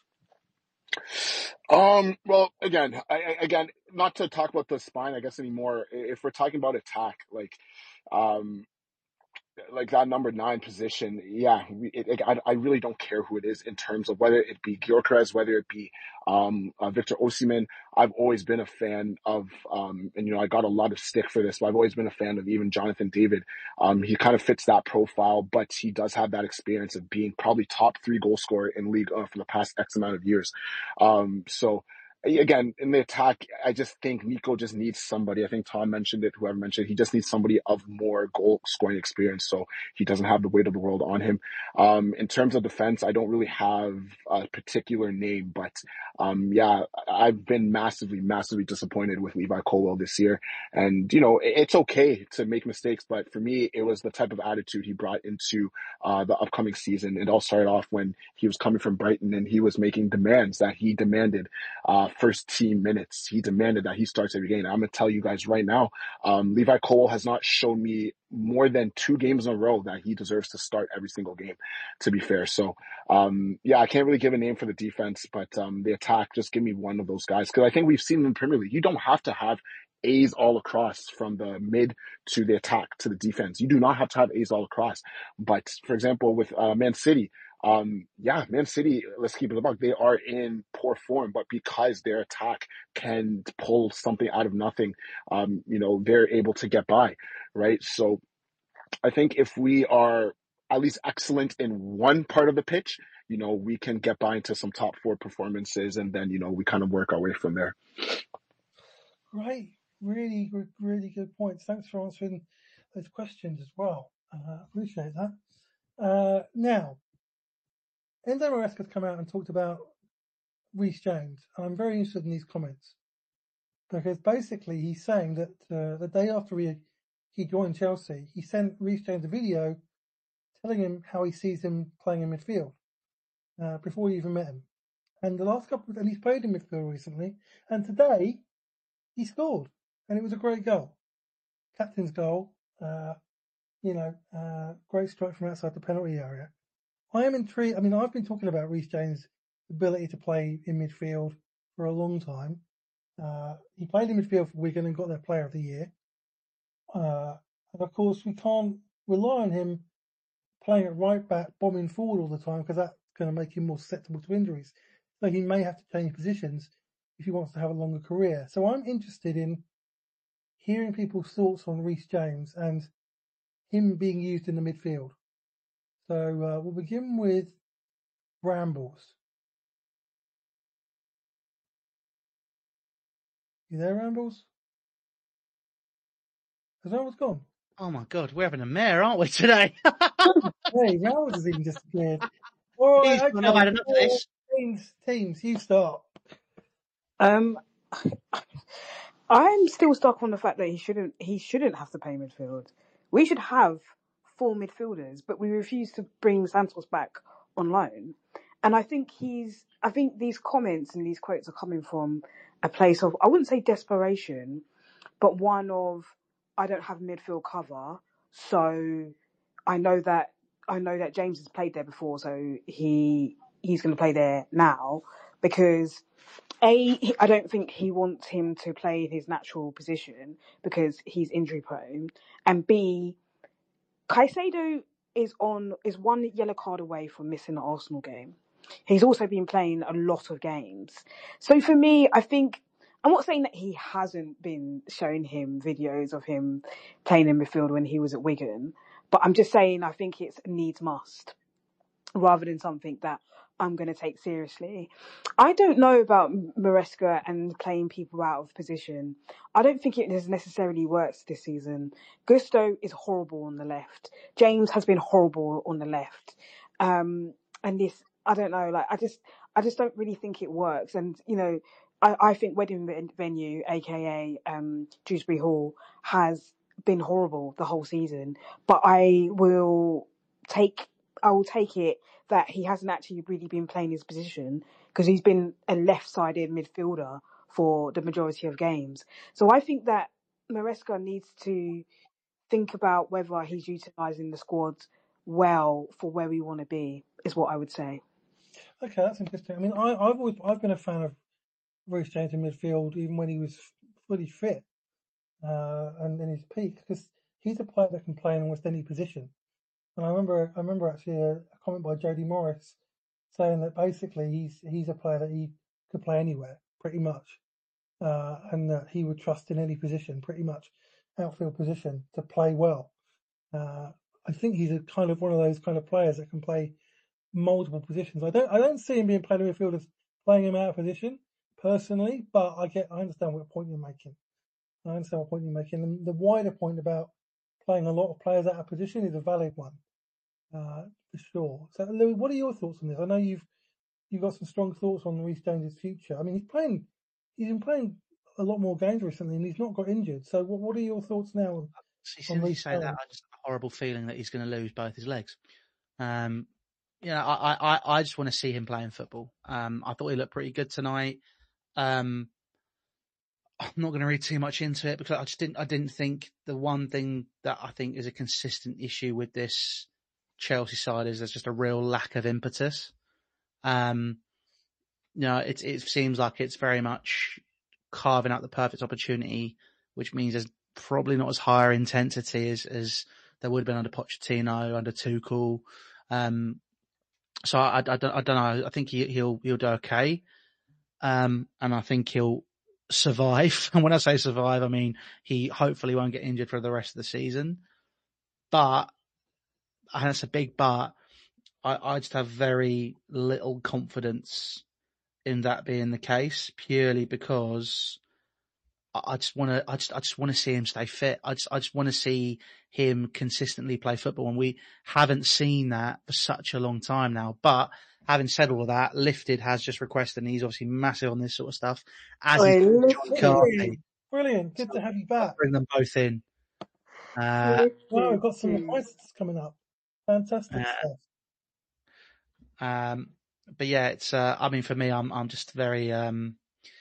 Um, well, again, I, I, again, not to talk about the spine, I guess anymore. If we're talking about attack, like, um, like that number nine position, yeah, we, it, it, I, I really don't care who it is in terms of whether it be Gyökeres, whether it be um, uh, Victor Osimhen. I've always been a fan of, um, and you know, I got a lot of stick for this, but I've always been a fan of even Jonathan David. Um, he kind of fits that profile, but he does have that experience of being probably top three goal scorer in league uh, for the past X amount of years. Um, so. Again, in the attack, I just think Nico just needs somebody. I think Tom mentioned it, whoever mentioned it, he just needs somebody of more goal scoring experience so he doesn't have the weight of the world on him. Um, in terms of defense, I don't really have a particular name, but um, yeah, I've been massively, massively disappointed with Levi Colwill this year. And, you know, it's okay to make mistakes, but for me, it was the type of attitude he brought into uh, the upcoming season. It all started off when he was coming from Brighton and he was making demands that he demanded uh, first team minutes. He demanded that he starts every game. I'm going to tell you guys right now, um, Levi Colwill has not shown me more than two games in a row that he deserves to start every single game, to be fair. So, um, yeah, I can't really give a name for the defense, but um, the attack, just give me one of those guys. Because I think we've seen in the Premier League, you don't have to have A's all across from the mid to the attack to the defense. You do not have to have A's all across. But, for example, with uh, Man City, Um, yeah, Man City, let's keep it a buck. They are in poor form, but because their attack can pull something out of nothing, um, you know, they're able to get by, right? So I think if we are at least excellent in one part of the pitch, you know, we can get by into some top four performances and then, you know, we kind of work our way from there. Great. Really good, really good points. Thanks for answering those questions as well. Uh, appreciate that. Uh, now, Enzo Maresca's come out and talked about Reece James. I'm very interested in these comments because basically he's saying that uh, the day after he, he joined Chelsea, he sent Reece James a video telling him how he sees him playing in midfield uh, before he even met him. And the last couple, and he's played in midfield recently, and today he scored, and it was a great goal, captain's goal. Uh, you know, uh, great strike from outside the penalty area. I am intrigued. I mean, I've been talking about Reece James ability to play in midfield for a long time. Uh, he played in midfield for Wigan and got their Player of the Year. Uh, and of course, we can't rely on him playing at right back, bombing forward all the time, because that's going to make him more susceptible to injuries. So he may have to change positions if he wants to have a longer career. So I'm interested in hearing people's thoughts on Reece James and him being used in the midfield. So uh, we'll begin with Brambles. You there, Rambles? Has Rambles gone? Oh my God, we're having a mare, aren't we, today? Hey, Rambles has even disappeared. All right, He's gone, I've okay. had enough of this. Teams, teams, you start. Um, I'm still stuck on the fact that he shouldn't he shouldn't have to play midfield. We should have four midfielders, but we refuse to bring Santos back on loan. And I think he's I think these comments and these quotes are coming from a place of, I wouldn't say desperation, but one of, I don't have midfield cover, so I know that I know that James has played there before, so he he's going to play there now, because A, he- I don't think he wants him to play in his natural position because he's injury prone, and B, Caicedo is on is one yellow card away from missing the Arsenal game. He's also been playing a lot of games. So for me, I think, I'm not saying that he hasn't been showing him videos of him playing in midfield when he was at Wigan, but I'm just saying I think it's needs must rather than something that I'm going to take seriously. I don't know about Maresca and playing people out of position. I don't think it has necessarily worked this season. Gusto is horrible on the left. James has been horrible on the left. Um, and this, I don't know, like, I just, I just don't really think it works. And, you know, I, I think Wedding Venue, aka, um, Dewsbury Hall, has been horrible the whole season, but I will take, I will take it that he hasn't actually really been playing his position, because he's been a left-sided midfielder for the majority of games. So I think that Maresca needs to think about whether he's utilising the squad well for where we want to be, is what I would say. Okay, that's interesting. I mean, I, I've always I've been a fan of Reece James in midfield, even when he was fully fit uh, and in his peak, because he's a player that can play in almost any position. And I remember, I remember actually a, a comment by Jody Morris saying that basically he's he's a player that he could play anywhere, pretty much, uh, and that he would trust in any position, pretty much, outfield position, to play well. Uh, I think he's a kind of one of those kind of players that can play multiple positions. I don't I don't see him being played in midfield as playing him out of position personally, but I get I understand what point you're making. I understand what point you're making, and the wider point about playing a lot of players out of position is a valid one. Uh, for sure. So, Louis, what are your thoughts on this? I know you've you've got some strong thoughts on Reece James' future. I mean, he's playing, he's been playing a lot more games recently, and he's not got injured. So, what what are your thoughts now? As soon as you say that, I just have a horrible feeling that he's going to lose both his legs. Um, you know, I, I, I just want to see him playing football. Um, I thought he looked pretty good tonight. Um, I'm not going to read too much into it, because I just didn't. I didn't think the one thing that I think is a consistent issue with this Chelsea side is there's just a real lack of impetus. Um, you know, it it seems like it's very much carving out the perfect opportunity, which means there's probably not as higher intensity as as there would have been under Pochettino, under Tuchel. Um, so I, I, I don't I don't know. I think he, he'll he'll do okay, um, and I think he'll survive. And when I say survive, I mean he hopefully won't get injured for the rest of the season. But, and that's a big but, I, I just have very little confidence in that being the case, purely because I, I just want to, I just, I just want to see him stay fit. I just, I just want to see him consistently play football, and we haven't seen that for such a long time now. But having said all of that, Lifted has just requested, and he's obviously massive on this sort of stuff, as Oh, is John Lifted. Carthy. Brilliant, good So to have you back. bring them both in. Uh, Wow, we've got some requests coming up. Fantastic uh, stuff. Um, but yeah, it's, uh, I mean, for me, I'm, I'm just very, um,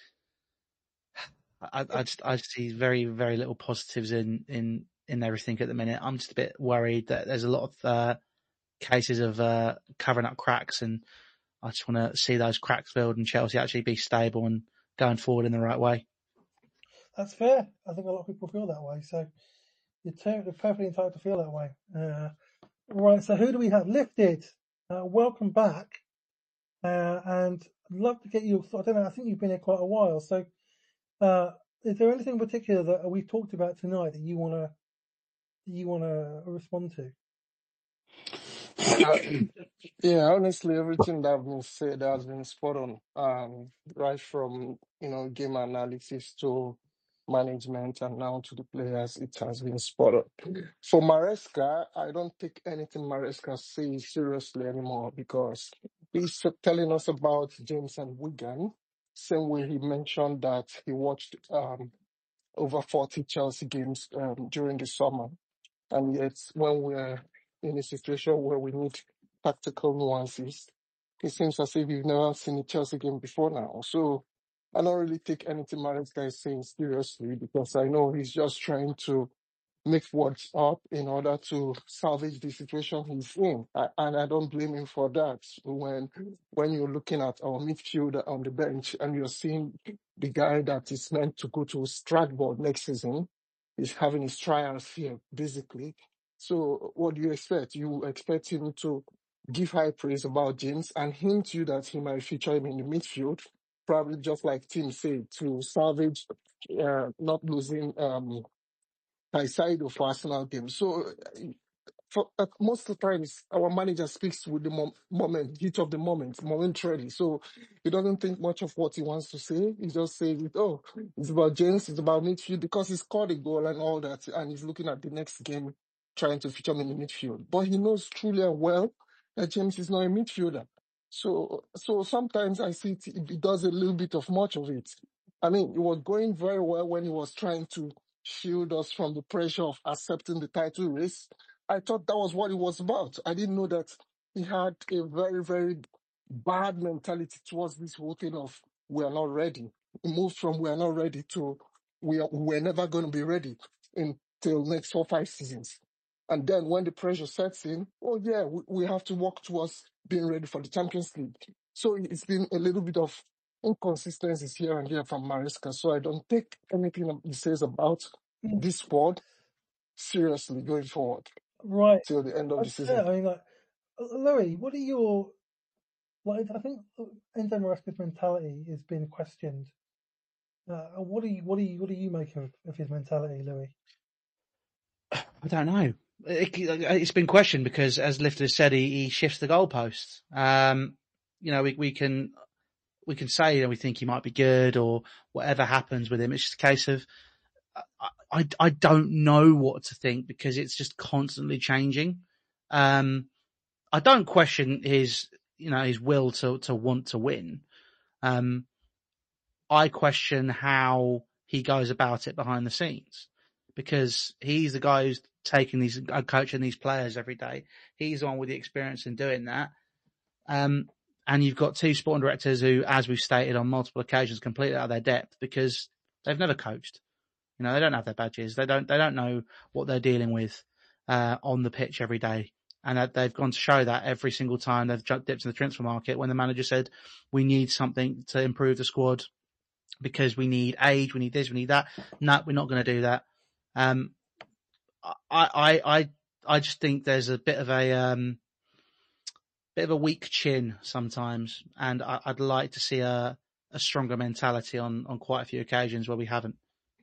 I, I just, I see very, very little positives in, in, in everything at the minute. I'm just a bit worried that there's a lot of, uh, cases of, uh, covering up cracks, and I just want to see those cracks filled and Chelsea actually be stable and going forward in the right way. That's fair. I think a lot of people feel that way. So you're, ter- you're perfectly entitled to feel that way. Uh, right. So who do we have? Lifted. Uh, welcome back. Uh, and I'd love to get your thoughts. I don't know. I think you've been here quite a while. So uh, is there anything in particular that we talked about tonight that you want to you want to respond to? Uh, yeah, honestly, everything that has been said has been spot on. Um, right from you know game analysis to management and now to the players, it has been spot on. For Maresca, I don't take anything Maresca says seriously anymore because he's telling us about James and Wigan. Same way he mentioned that he watched um over forty Chelsea games um, during the summer. And yet, when we're in a situation where we need tactical nuances, it seems as if you've never seen a Chelsea game before now. So I don't really take anything Maresca is saying seriously because I know he's just trying to make words up in order to salvage the situation he's in. I, and I don't blame him for that. When when you're looking at our midfielder on the bench and you're seeing the guy that is meant to go to Strasbourg next season is having his trials here, basically. So what do you expect? You expect him to give high praise about James and hint you that he might feature him in the midfield, probably just like Tim said, to salvage uh, not losing um, Caicedo for Arsenal game. So uh, for, uh, most of the times, our manager speaks with the mom- moment, heat of the moment, momentarily. So he doesn't think much of what he wants to say. He just says, it, oh, it's about James, it's about midfield, because he scored a goal and all that, and he's looking at the next game, trying to feature him in the midfield. But he knows truly and well that James is not a midfielder. So, so sometimes I see it, he does a little bit of much of it. I mean, it was going very well when he was trying to shield us from the pressure of accepting the title race. I thought that was what it was about. I didn't know that he had a very, very bad mentality towards this whole thing of we are not ready. He moved from we are not ready to we are we're never going to be ready until next four, five seasons. And then when the pressure sets in, oh yeah, we, we have to work towards being ready for the Champions League. So it's been a little bit of inconsistencies here and there from Maresca. So I don't take anything he says about Mm, this squad seriously going forward Right. till the end of the That's season. fair. I mean, like, Louis, what are your like? I think Enzo Maresca's mentality has been questioned. Uh, what do you what do you what do you make of, of his mentality, Louis? I don't know. It, it's been questioned because, as Lifter said, he, he shifts the goalposts. Um, you know, we, we can we can say, you know, we think he might be good or whatever happens with him. It's just a case of I, I, I don't know what to think because it's just constantly changing. Um, I don't question his, you know, his will to, to want to win. Um, I question how he goes about it behind the scenes because he's the guy who's taking these, uh, coaching these players every day. He's the one with the experience in doing that. Um, and you've got two sporting directors who, as we've stated on multiple occasions, completely out of their depth because they've never coached. You know, they don't have their badges. They don't, they don't know what they're dealing with, uh, on the pitch every day. And that they've gone to show that every single time they've dipped in the transfer market when the manager said, we need something to improve the squad because we need age, we need this, we need that. No, we're not going to do that. Um, I, I, I, I just think there's a bit of a, um, bit of a weak chin sometimes. And I, I'd like to see a, a stronger mentality on, on quite a few occasions where we haven't.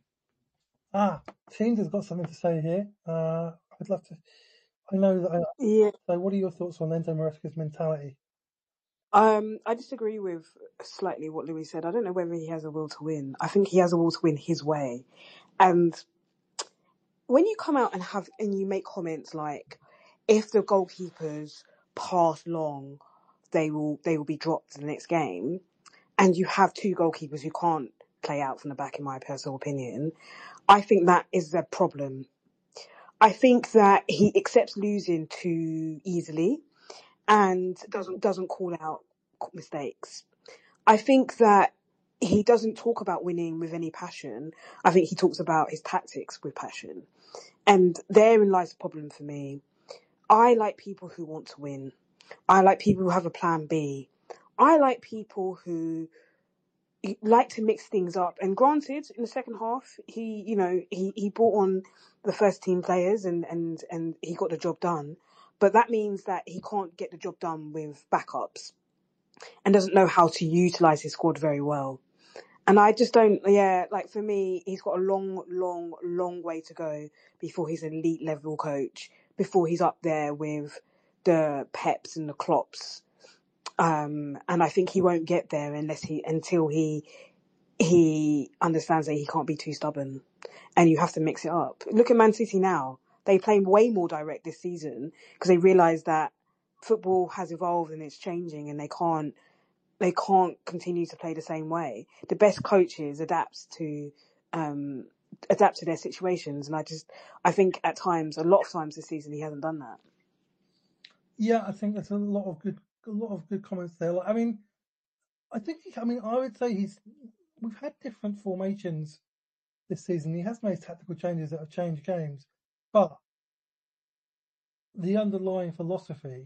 Ah, Teams has got something to say here. Uh, I'd love to. I know that. I, Yeah. so, what are your thoughts on Enzo Maresca's mentality? Um, I disagree with slightly what Louis said. I don't know whether he has a will to win. I think he has a will to win his way. And when you come out and have and you make comments like, if the goalkeepers pass long, they will they will be dropped in the next game, and you have two goalkeepers who can't play out from the back, in my personal opinion, I think that is a problem. I think that he accepts losing too easily and doesn't doesn't call out mistakes. I think that he doesn't talk about winning with any passion. I think he talks about his tactics with passion. And therein lies the problem for me. I like people who want to win. I like people who have a plan B. I like people who like to mix things up. And granted, in the second half, he, you know, he, he brought on the first team players and, and, and he got the job done. But that means that he can't get the job done with backups and doesn't know how to utilize his squad very well. And I just don't, yeah, like for me, he's got a long, long, long way to go before he's an elite level coach, before he's up there with the Peps and the Klopps. Um, and I think he won't get there unless he, until he, he understands that he can't be too stubborn and you have to mix it up. Look at Man City now. They play way more direct this season because they realize that football has evolved and it's changing and they can't, they can't continue to play the same way. The best coaches adapt to, um, adapt to their situations. And I just, I think at times, a lot of times this season, he hasn't done that. Yeah, I think there's a lot of good, a lot of good comments there. Like, I mean, I think, I mean, I would say he's, we've had different formations this season. He has made tactical changes that have changed games, but the underlying philosophy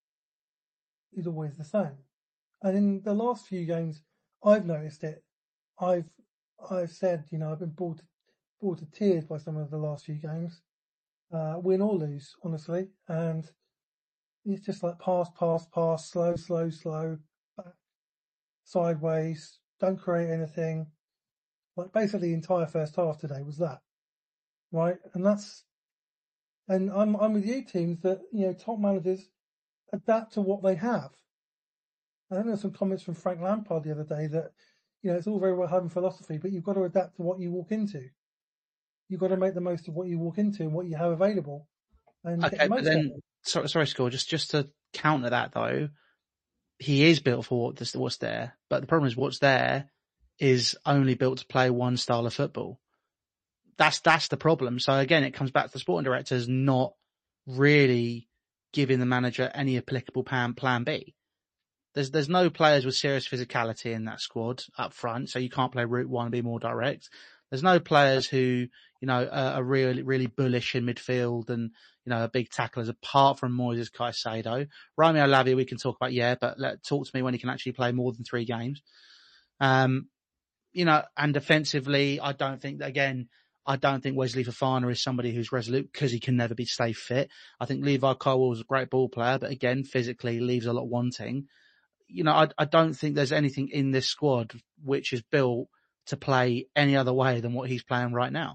is always the same. And in the last few games, I've noticed it. I've, I've said, you know, I've been brought to, brought to tears by some of the last few games, uh, win or lose, honestly. And it's just like pass, pass, pass, slow, slow, slow, back, sideways, don't create anything. Like basically the entire first half today was that, right? And that's, and I'm, I'm with you teams that, you know, top managers adapt to what they have. I think there's some comments from Frank Lampard the other day that, you know, it's all very well having philosophy, but you've got to adapt to what you walk into. You've got to make the most of what you walk into and what you have available. And okay, but then, sorry, sorry, Score, just, just to counter that though, he is built for what this, what's there, but the problem is what's there is only built to play one style of football. That's, that's the problem. So again, it comes back to the sporting directors not really giving the manager any applicable plan, plan B. There's, there's no players with serious physicality in that squad up front, so you can't play route one and be more direct. There's no players who, you know, are, are really, really bullish in midfield and, you know, are big tacklers apart from Moises Caicedo. Romeo Lavia we can talk about, yeah, but let, talk to me when he can actually play more than three games. Um, you know, and defensively, I don't think that, again, I don't think Wesley Fofana is somebody who's resolute because he can never be stay fit. I think Levi Colwill is a great ball player, but again, physically leaves a lot wanting. You know, I, I don't think there's anything in this squad which is built to play any other way than what he's playing right now.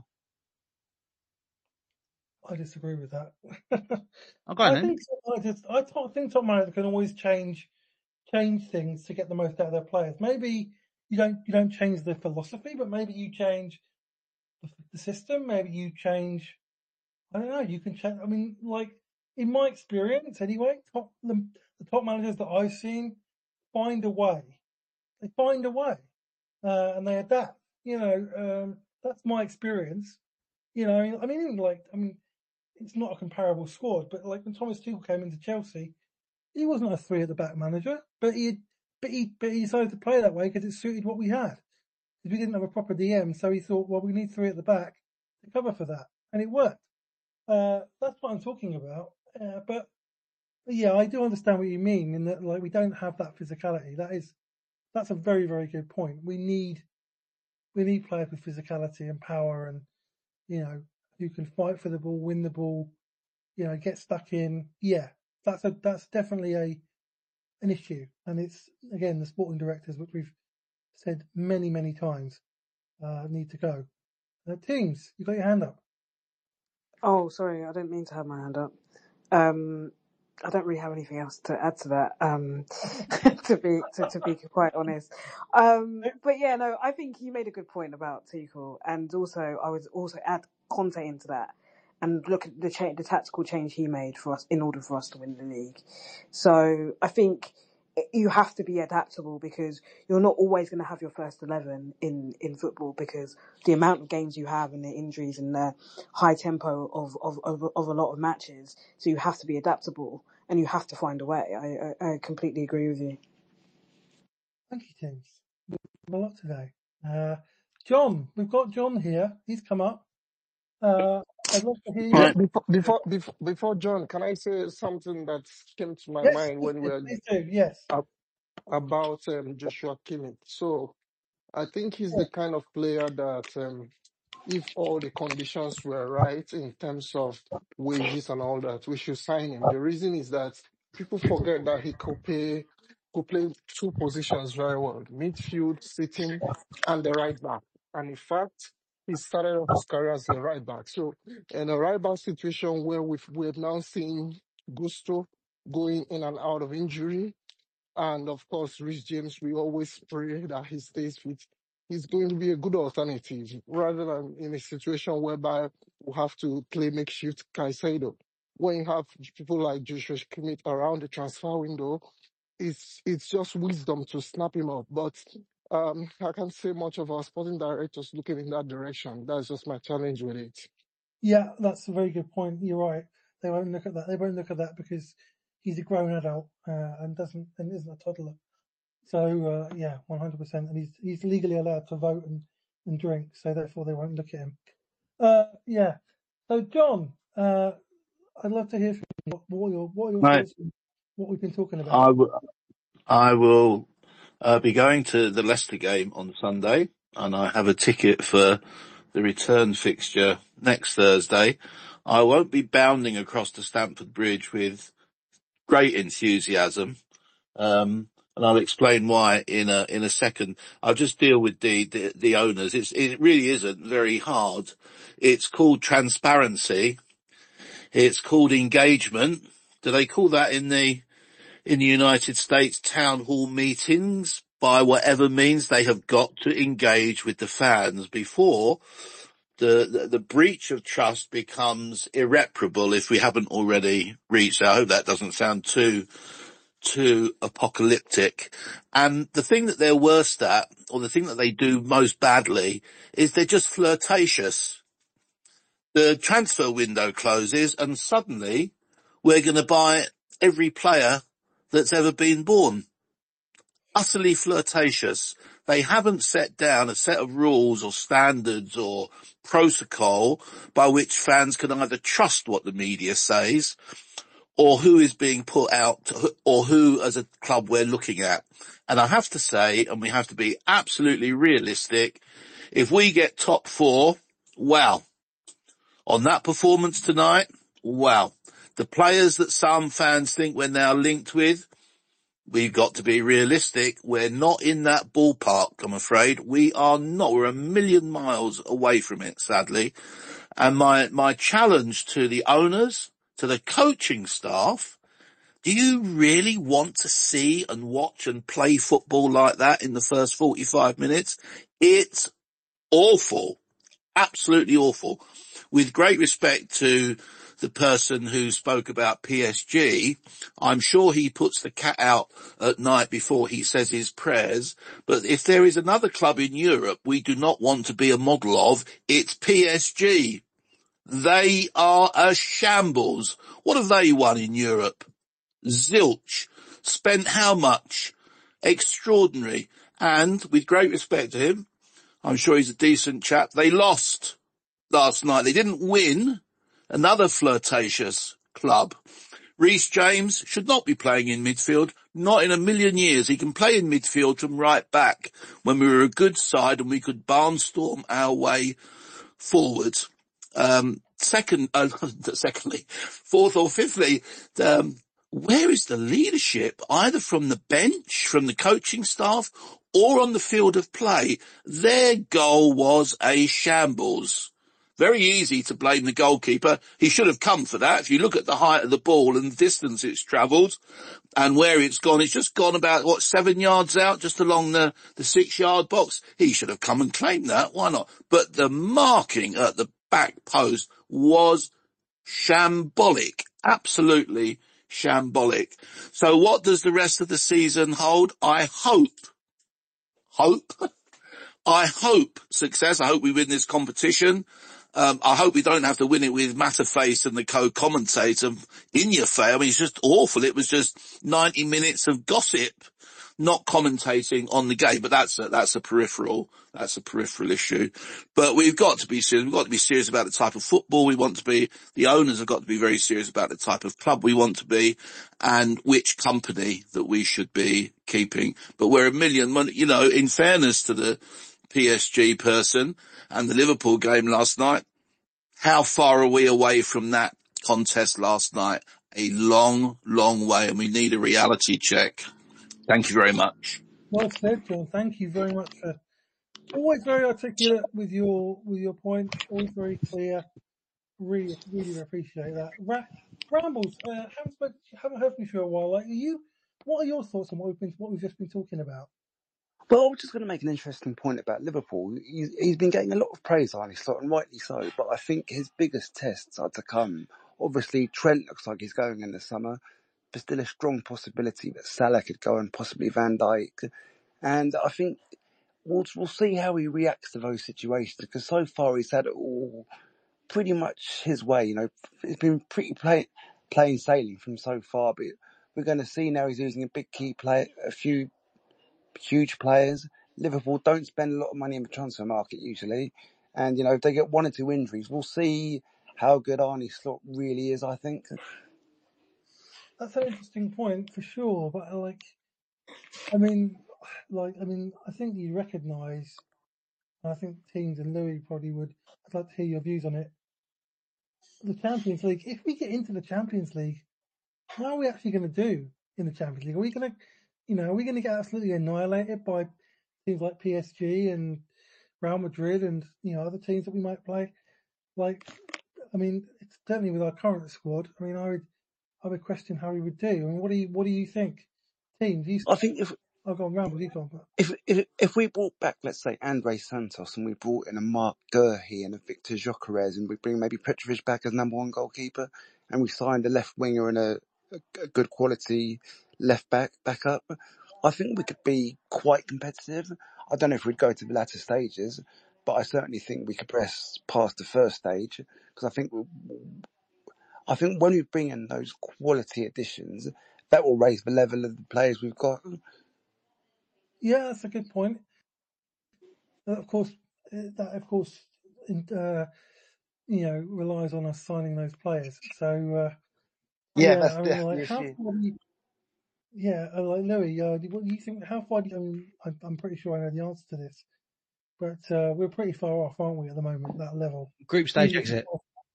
I disagree with that. Oh, go on, I then. think I just I think top managers can always change change things to get the most out of their players. Maybe you don't you don't change the philosophy, but maybe you change the, the system. Maybe you change. I don't know. You can change. I mean, like in my experience, anyway, top the, the top managers that I've seen find a way. They find a way, uh, and they adapt. You know, um, that's my experience. You know, I mean, even like, I mean, it's not a comparable squad, but like when Thomas Tuchel came into Chelsea, he wasn't a three at the back manager, but he, but he, but he decided to play that way because it suited what we had. Because we didn't have a proper D M, so he thought, well, we need three at the back to cover for that, and it worked. Uh, that's what I'm talking about. Uh, but, but yeah, I do understand what you mean in that, like, we don't have that physicality. That is, that's a very, very good point. We need, we need players with physicality and power, and you know, who can fight for the ball, win the ball, you know, get stuck in. Yeah, that's a that's definitely a an issue, and it's again the sporting directors, which we've said many, many times, uh, need to go. Uh, teams, you got your hand up. Oh, sorry, I didn't mean to have my hand up. Um, I don't really have anything else to add to that. Um, to be to, to be quite honest. Um, but yeah, no, I think you made a good point about Tuchel, and also I would also add Conte into that, and look at the cha- the tactical change he made for us in order for us to win the league. So I think you have to be adaptable because you're not always going to have your first eleven in, in football because the amount of games you have and the injuries and the high tempo of, of, of, of a lot of matches. So you have to be adaptable and you have to find a way. I, I, I completely agree with you. Thank you, James. We've got a lot today. Uh, John, we've got John here. He's come up. Uh, I'd love to hear you. Yeah, before, before before before John, can I say something that came to my Yes, mind when we please, were please do. Yes. uh, about um, Joshua Kimmich. So I think he's the kind of player that, um, if all the conditions were right in terms of wages and all that, we should sign him. The reason is that people forget that he could play, could play two positions very well, midfield, sitting, and the right back. And in fact, he started off his career as a right back. So in a right back situation where we've, we've now seen Gusto going in and out of injury, and of course, Rich James, we always pray that he stays fit. He's going to be a good alternative rather than in a situation whereby we have to play makeshift Caicedo. When you have people like Joshua Kimmich around the transfer window, it's it's just wisdom to snap him up. But um, I can't say much of our sporting directors looking in that direction. That's just my challenge with it. Yeah, that's a very good point. You're right. They won't look at that. They won't look at that because he's a grown adult uh, and doesn't and isn't a toddler. So uh, yeah, one hundred percent. And he's he's legally allowed to vote and, and drink. So therefore, they won't look at him. Uh, yeah. So John, uh, I'd love to hear from you. What, what are your what are your Right. thoughts on what we've been talking about? I, w- I will uh, be going to the Leicester game on Sunday, and I have a ticket for the return fixture next Thursday. I won't be bounding across to Stamford Bridge with great enthusiasm, um, and I'll explain why in a in a second. I'll just deal with the the, the owners. It's it really isn't very hard. It's called transparency. It's called engagement. Do they call that in the in the United States town hall meetings? By whatever means, they have got to engage with the fans before the, the, the breach of trust becomes irreparable if we haven't already reached. I hope that doesn't sound too, too apocalyptic. And the thing that they're worst at, or the thing that they do most badly, is they're just flirtatious. The transfer window closes and suddenly we're going to buy every player that's ever been born. Utterly flirtatious. They haven't set down a set of rules or standards or protocol by which fans can either trust what the media says or who is being put out or who as a club we're looking at. And I have to say, and we have to be absolutely realistic, if we get top four, wow. On that performance tonight, wow. The players that some fans think we're now linked with, we've got to be realistic. We're not in that ballpark, I'm afraid. We are not. We're a million miles away from it, sadly. And my, my challenge to the owners, to the coaching staff, do you really want to see and watch and play football like that in the first forty-five minutes? It's awful. Absolutely awful. With great respect to the person who spoke about P S G, I'm sure he puts the cat out at night before he says his prayers. But if there is another club in Europe we do not want to be a model of, it's P S G. They are a shambles. What have they won in Europe? Zilch. Spent how much? Extraordinary. And with great respect to him, I'm sure he's a decent chap, they lost last night. They didn't win. Another flirtatious club. Reece James should not be playing in midfield. Not in a million years. He can play in midfield from right back when we were a good side and we could barnstorm our way forward. Um, second, uh, secondly, fourth or fifthly, um, where is the leadership, either from the bench, from the coaching staff, or on the field of play? Their goal was a shambles. Very easy to blame the goalkeeper. He should have come for that. If you look at the height of the ball and the distance it's travelled and where it's gone, it's just gone about, what, seven yards out, just along the, the six-yard box. He should have come and claimed that. Why not? But the marking at the back post was shambolic. Absolutely shambolic. So what does the rest of the season hold? I hope, hope, I hope success. I hope we win this competition. Um, I hope we don't have to win it with Matterface and the co-commentator in your face. I mean, it's just awful. It was just ninety minutes of gossip not commentating on the game, but that's a, that's a peripheral, that's a peripheral issue. But we've got to be serious. We've got to be serious about the type of football we want to be. The owners have got to be very serious about the type of club we want to be and which company that we should be keeping. But we're a million, you know, in fairness to the P S G person and the Liverpool game last night, how far are we away from that contest last night? A long, long way, and we need a reality check. Thank you very much. Well said, John. Thank you very much for always very articulate with your with your points. Always very clear. Really, really appreciate that. Ra- Rambles, uh, haven't spoken, haven't heard from you for a while. Like, are you, what are your thoughts on what we've been what we've just been talking about? Well, I was just going to make an interesting point about Liverpool. He's, he's been getting a lot of praise on his slot, and rightly so, but I think his biggest tests are to come. Obviously, Trent looks like he's going in the summer. There's still a strong possibility that Salah could go and possibly Van Dijk. And I think we'll, we'll see how he reacts to those situations, because so far he's had it all pretty much his way. You know, it's been pretty play, plain sailing from so far, but we're going to see now he's losing a big key player, a few huge players. Liverpool don't spend a lot of money in the transfer market usually. And, you know, if they get one or two injuries, we'll see how good Arne Slot really is, I think. That's an interesting point for sure. But like, I mean, like, I mean, I think you recognise, and I think teams and Louis probably would, I'd like to hear your views on it. The Champions League, if we get into the Champions League, how are we actually going to do in the Champions League? Are we going to, you know, are we going to get absolutely annihilated by teams like P S G and Real Madrid and, you know, other teams that we might play? Like, I mean, it's certainly with our current squad. I mean, I would, I would question how we would do. I mean, what do you, what do you think? Teams, you, I think if I'll go on Ramble, you go on. if if if we brought back, let's say, Andre Santos, and we brought in a Mark Gurhey and a Victor Gyökeres, and we bring maybe Petrovic back as number one goalkeeper, and we signed a left winger and a, a, a good quality left back back up, I think we could be quite competitive. I don't know if we'd go to the latter stages, but I certainly think we could press past the first stage, because I think we, I think when we bring in those quality additions, that will raise the level of the players we've got. Yeah, that's a good point. Uh, of course, uh, that of course, uh, you know, relies on us signing those players. So uh, Yeah, yeah, that's I mean, definitely like, the how issue. far do you, yeah, uh, like Louis, uh, what do you think? How far do you? I mean, I'm, I'm pretty sure I know the answer to this, but uh, we're pretty far off, aren't we, at the moment? That level, Group stage Even- exit.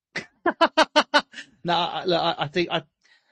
No, I, look, I, I think I,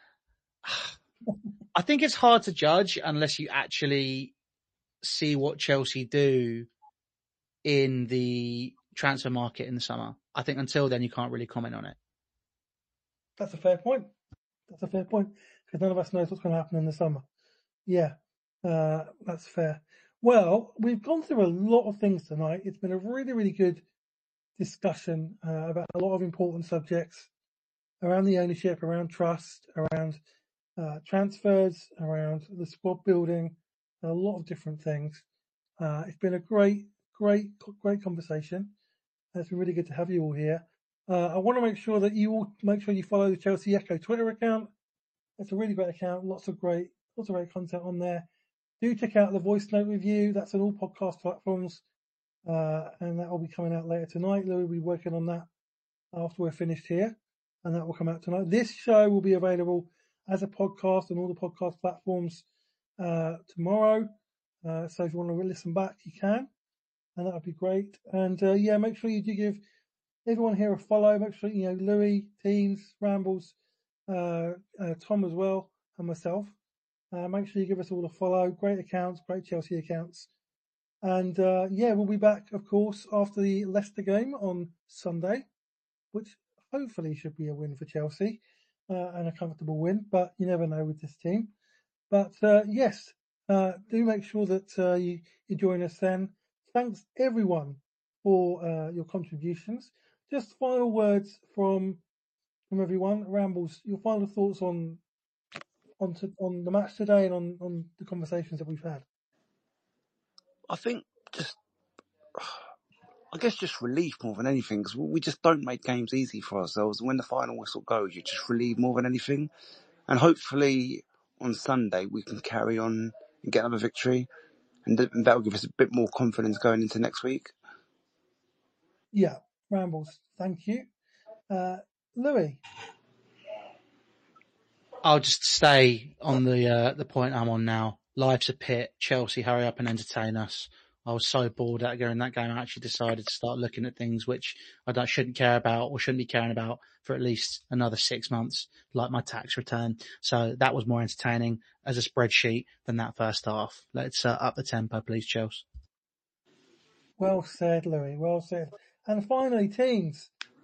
I think it's hard to judge unless you actually see what Chelsea do in the transfer market in the summer. I think until then you can't really comment on it. That's a fair point. That's a fair point, because none of us knows what's going to happen in the summer. Yeah, uh, that's fair. Well, we've gone through a lot of things tonight. It's been a really, really good discussion uh, about a lot of important subjects around the ownership, around trust, around uh, transfers, around the squad building, a lot of different things. Uh, it's been a great, great, great conversation. It's been really good to have you all here. Uh, I want to make sure that you all make sure you follow the Chelsea Echo Twitter account. It's a really great account. Lots of great, lots of great content on there. Do check out the voice note review. That's on all podcast platforms. Uh, and that will be coming out later tonight. Louis will be working on that after we're finished here. And that will come out tonight. This show will be available as a podcast on all the podcast platforms uh, tomorrow. Uh, so if you want to listen back, you can. And that would be great. And uh, yeah, make sure you do give everyone here a follow. Make sure, you know, Louis, Teens, Rambles, uh, uh, Tom as well, and myself. Uh, make sure you give us all a follow. Great accounts, great Chelsea accounts. And uh, yeah, we'll be back, of course, after the Leicester game on Sunday, which hopefully should be a win for Chelsea uh, and a comfortable win. But you never know with this team. But uh, yes, uh, do make sure that uh, you, you join us then. Thanks everyone for uh, your contributions. Just final words from from everyone. Rambles, your final thoughts on on to, on the match today and on, on the conversations that we've had. I think just, I guess just relief more than anything, because we just don't make games easy for ourselves. And when the final whistle goes, you just relieve more than anything. And hopefully on Sunday we can carry on and get another victory, and, th- and that will give us a bit more confidence going into next week. Yeah, Rambles. Thank you. Uh, Louis? I'll just stay on the uh, the point I'm on now. Life's a pit. Chelsea, hurry up and entertain us. I was so bored out during that game. I actually decided to start looking at things which I don't, shouldn't care about or shouldn't be caring about for at least another six months, like my tax return. So that was more entertaining as a spreadsheet than that first half. Let's uh, up the tempo, please, Chelsea. Well said, Louis. Well said. And finally, teams.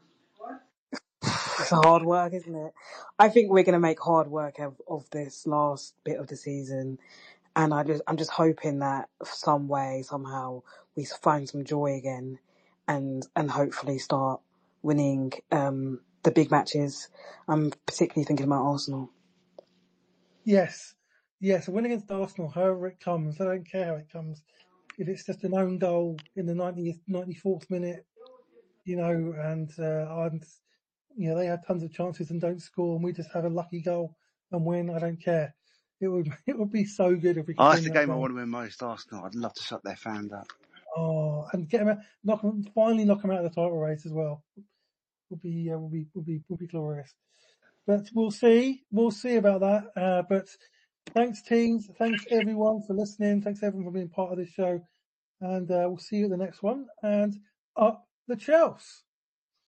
It's hard work, isn't it? I think we're going to make hard work of, of this last bit of the season. And I just, I'm just hoping that some way, somehow, we find some joy again and, and hopefully start winning, um, the big matches. I'm particularly thinking about Arsenal. Yes. Yes. A win against Arsenal, however it comes. I don't care how it comes. If it's just an own goal in the ninetieth, ninety-fourth minute, you know, and, uh, and, you know, they have tons of chances and don't score and we just have a lucky goal and win. I don't care. It would, it would be so good if we could Oh, win that's the that game I game. want to win most, Arsenal. I'd love to shut their fans up. Oh, and get them out, knock them, finally knock them out of the title race as well. Would be, uh, would be, would be, would be glorious. But we'll see. We'll see about that. Uh, but thanks, teams. Thanks, everyone, for listening. Thanks, everyone, for being part of this show. And uh, we'll see you at the next one. And up the Chelsea.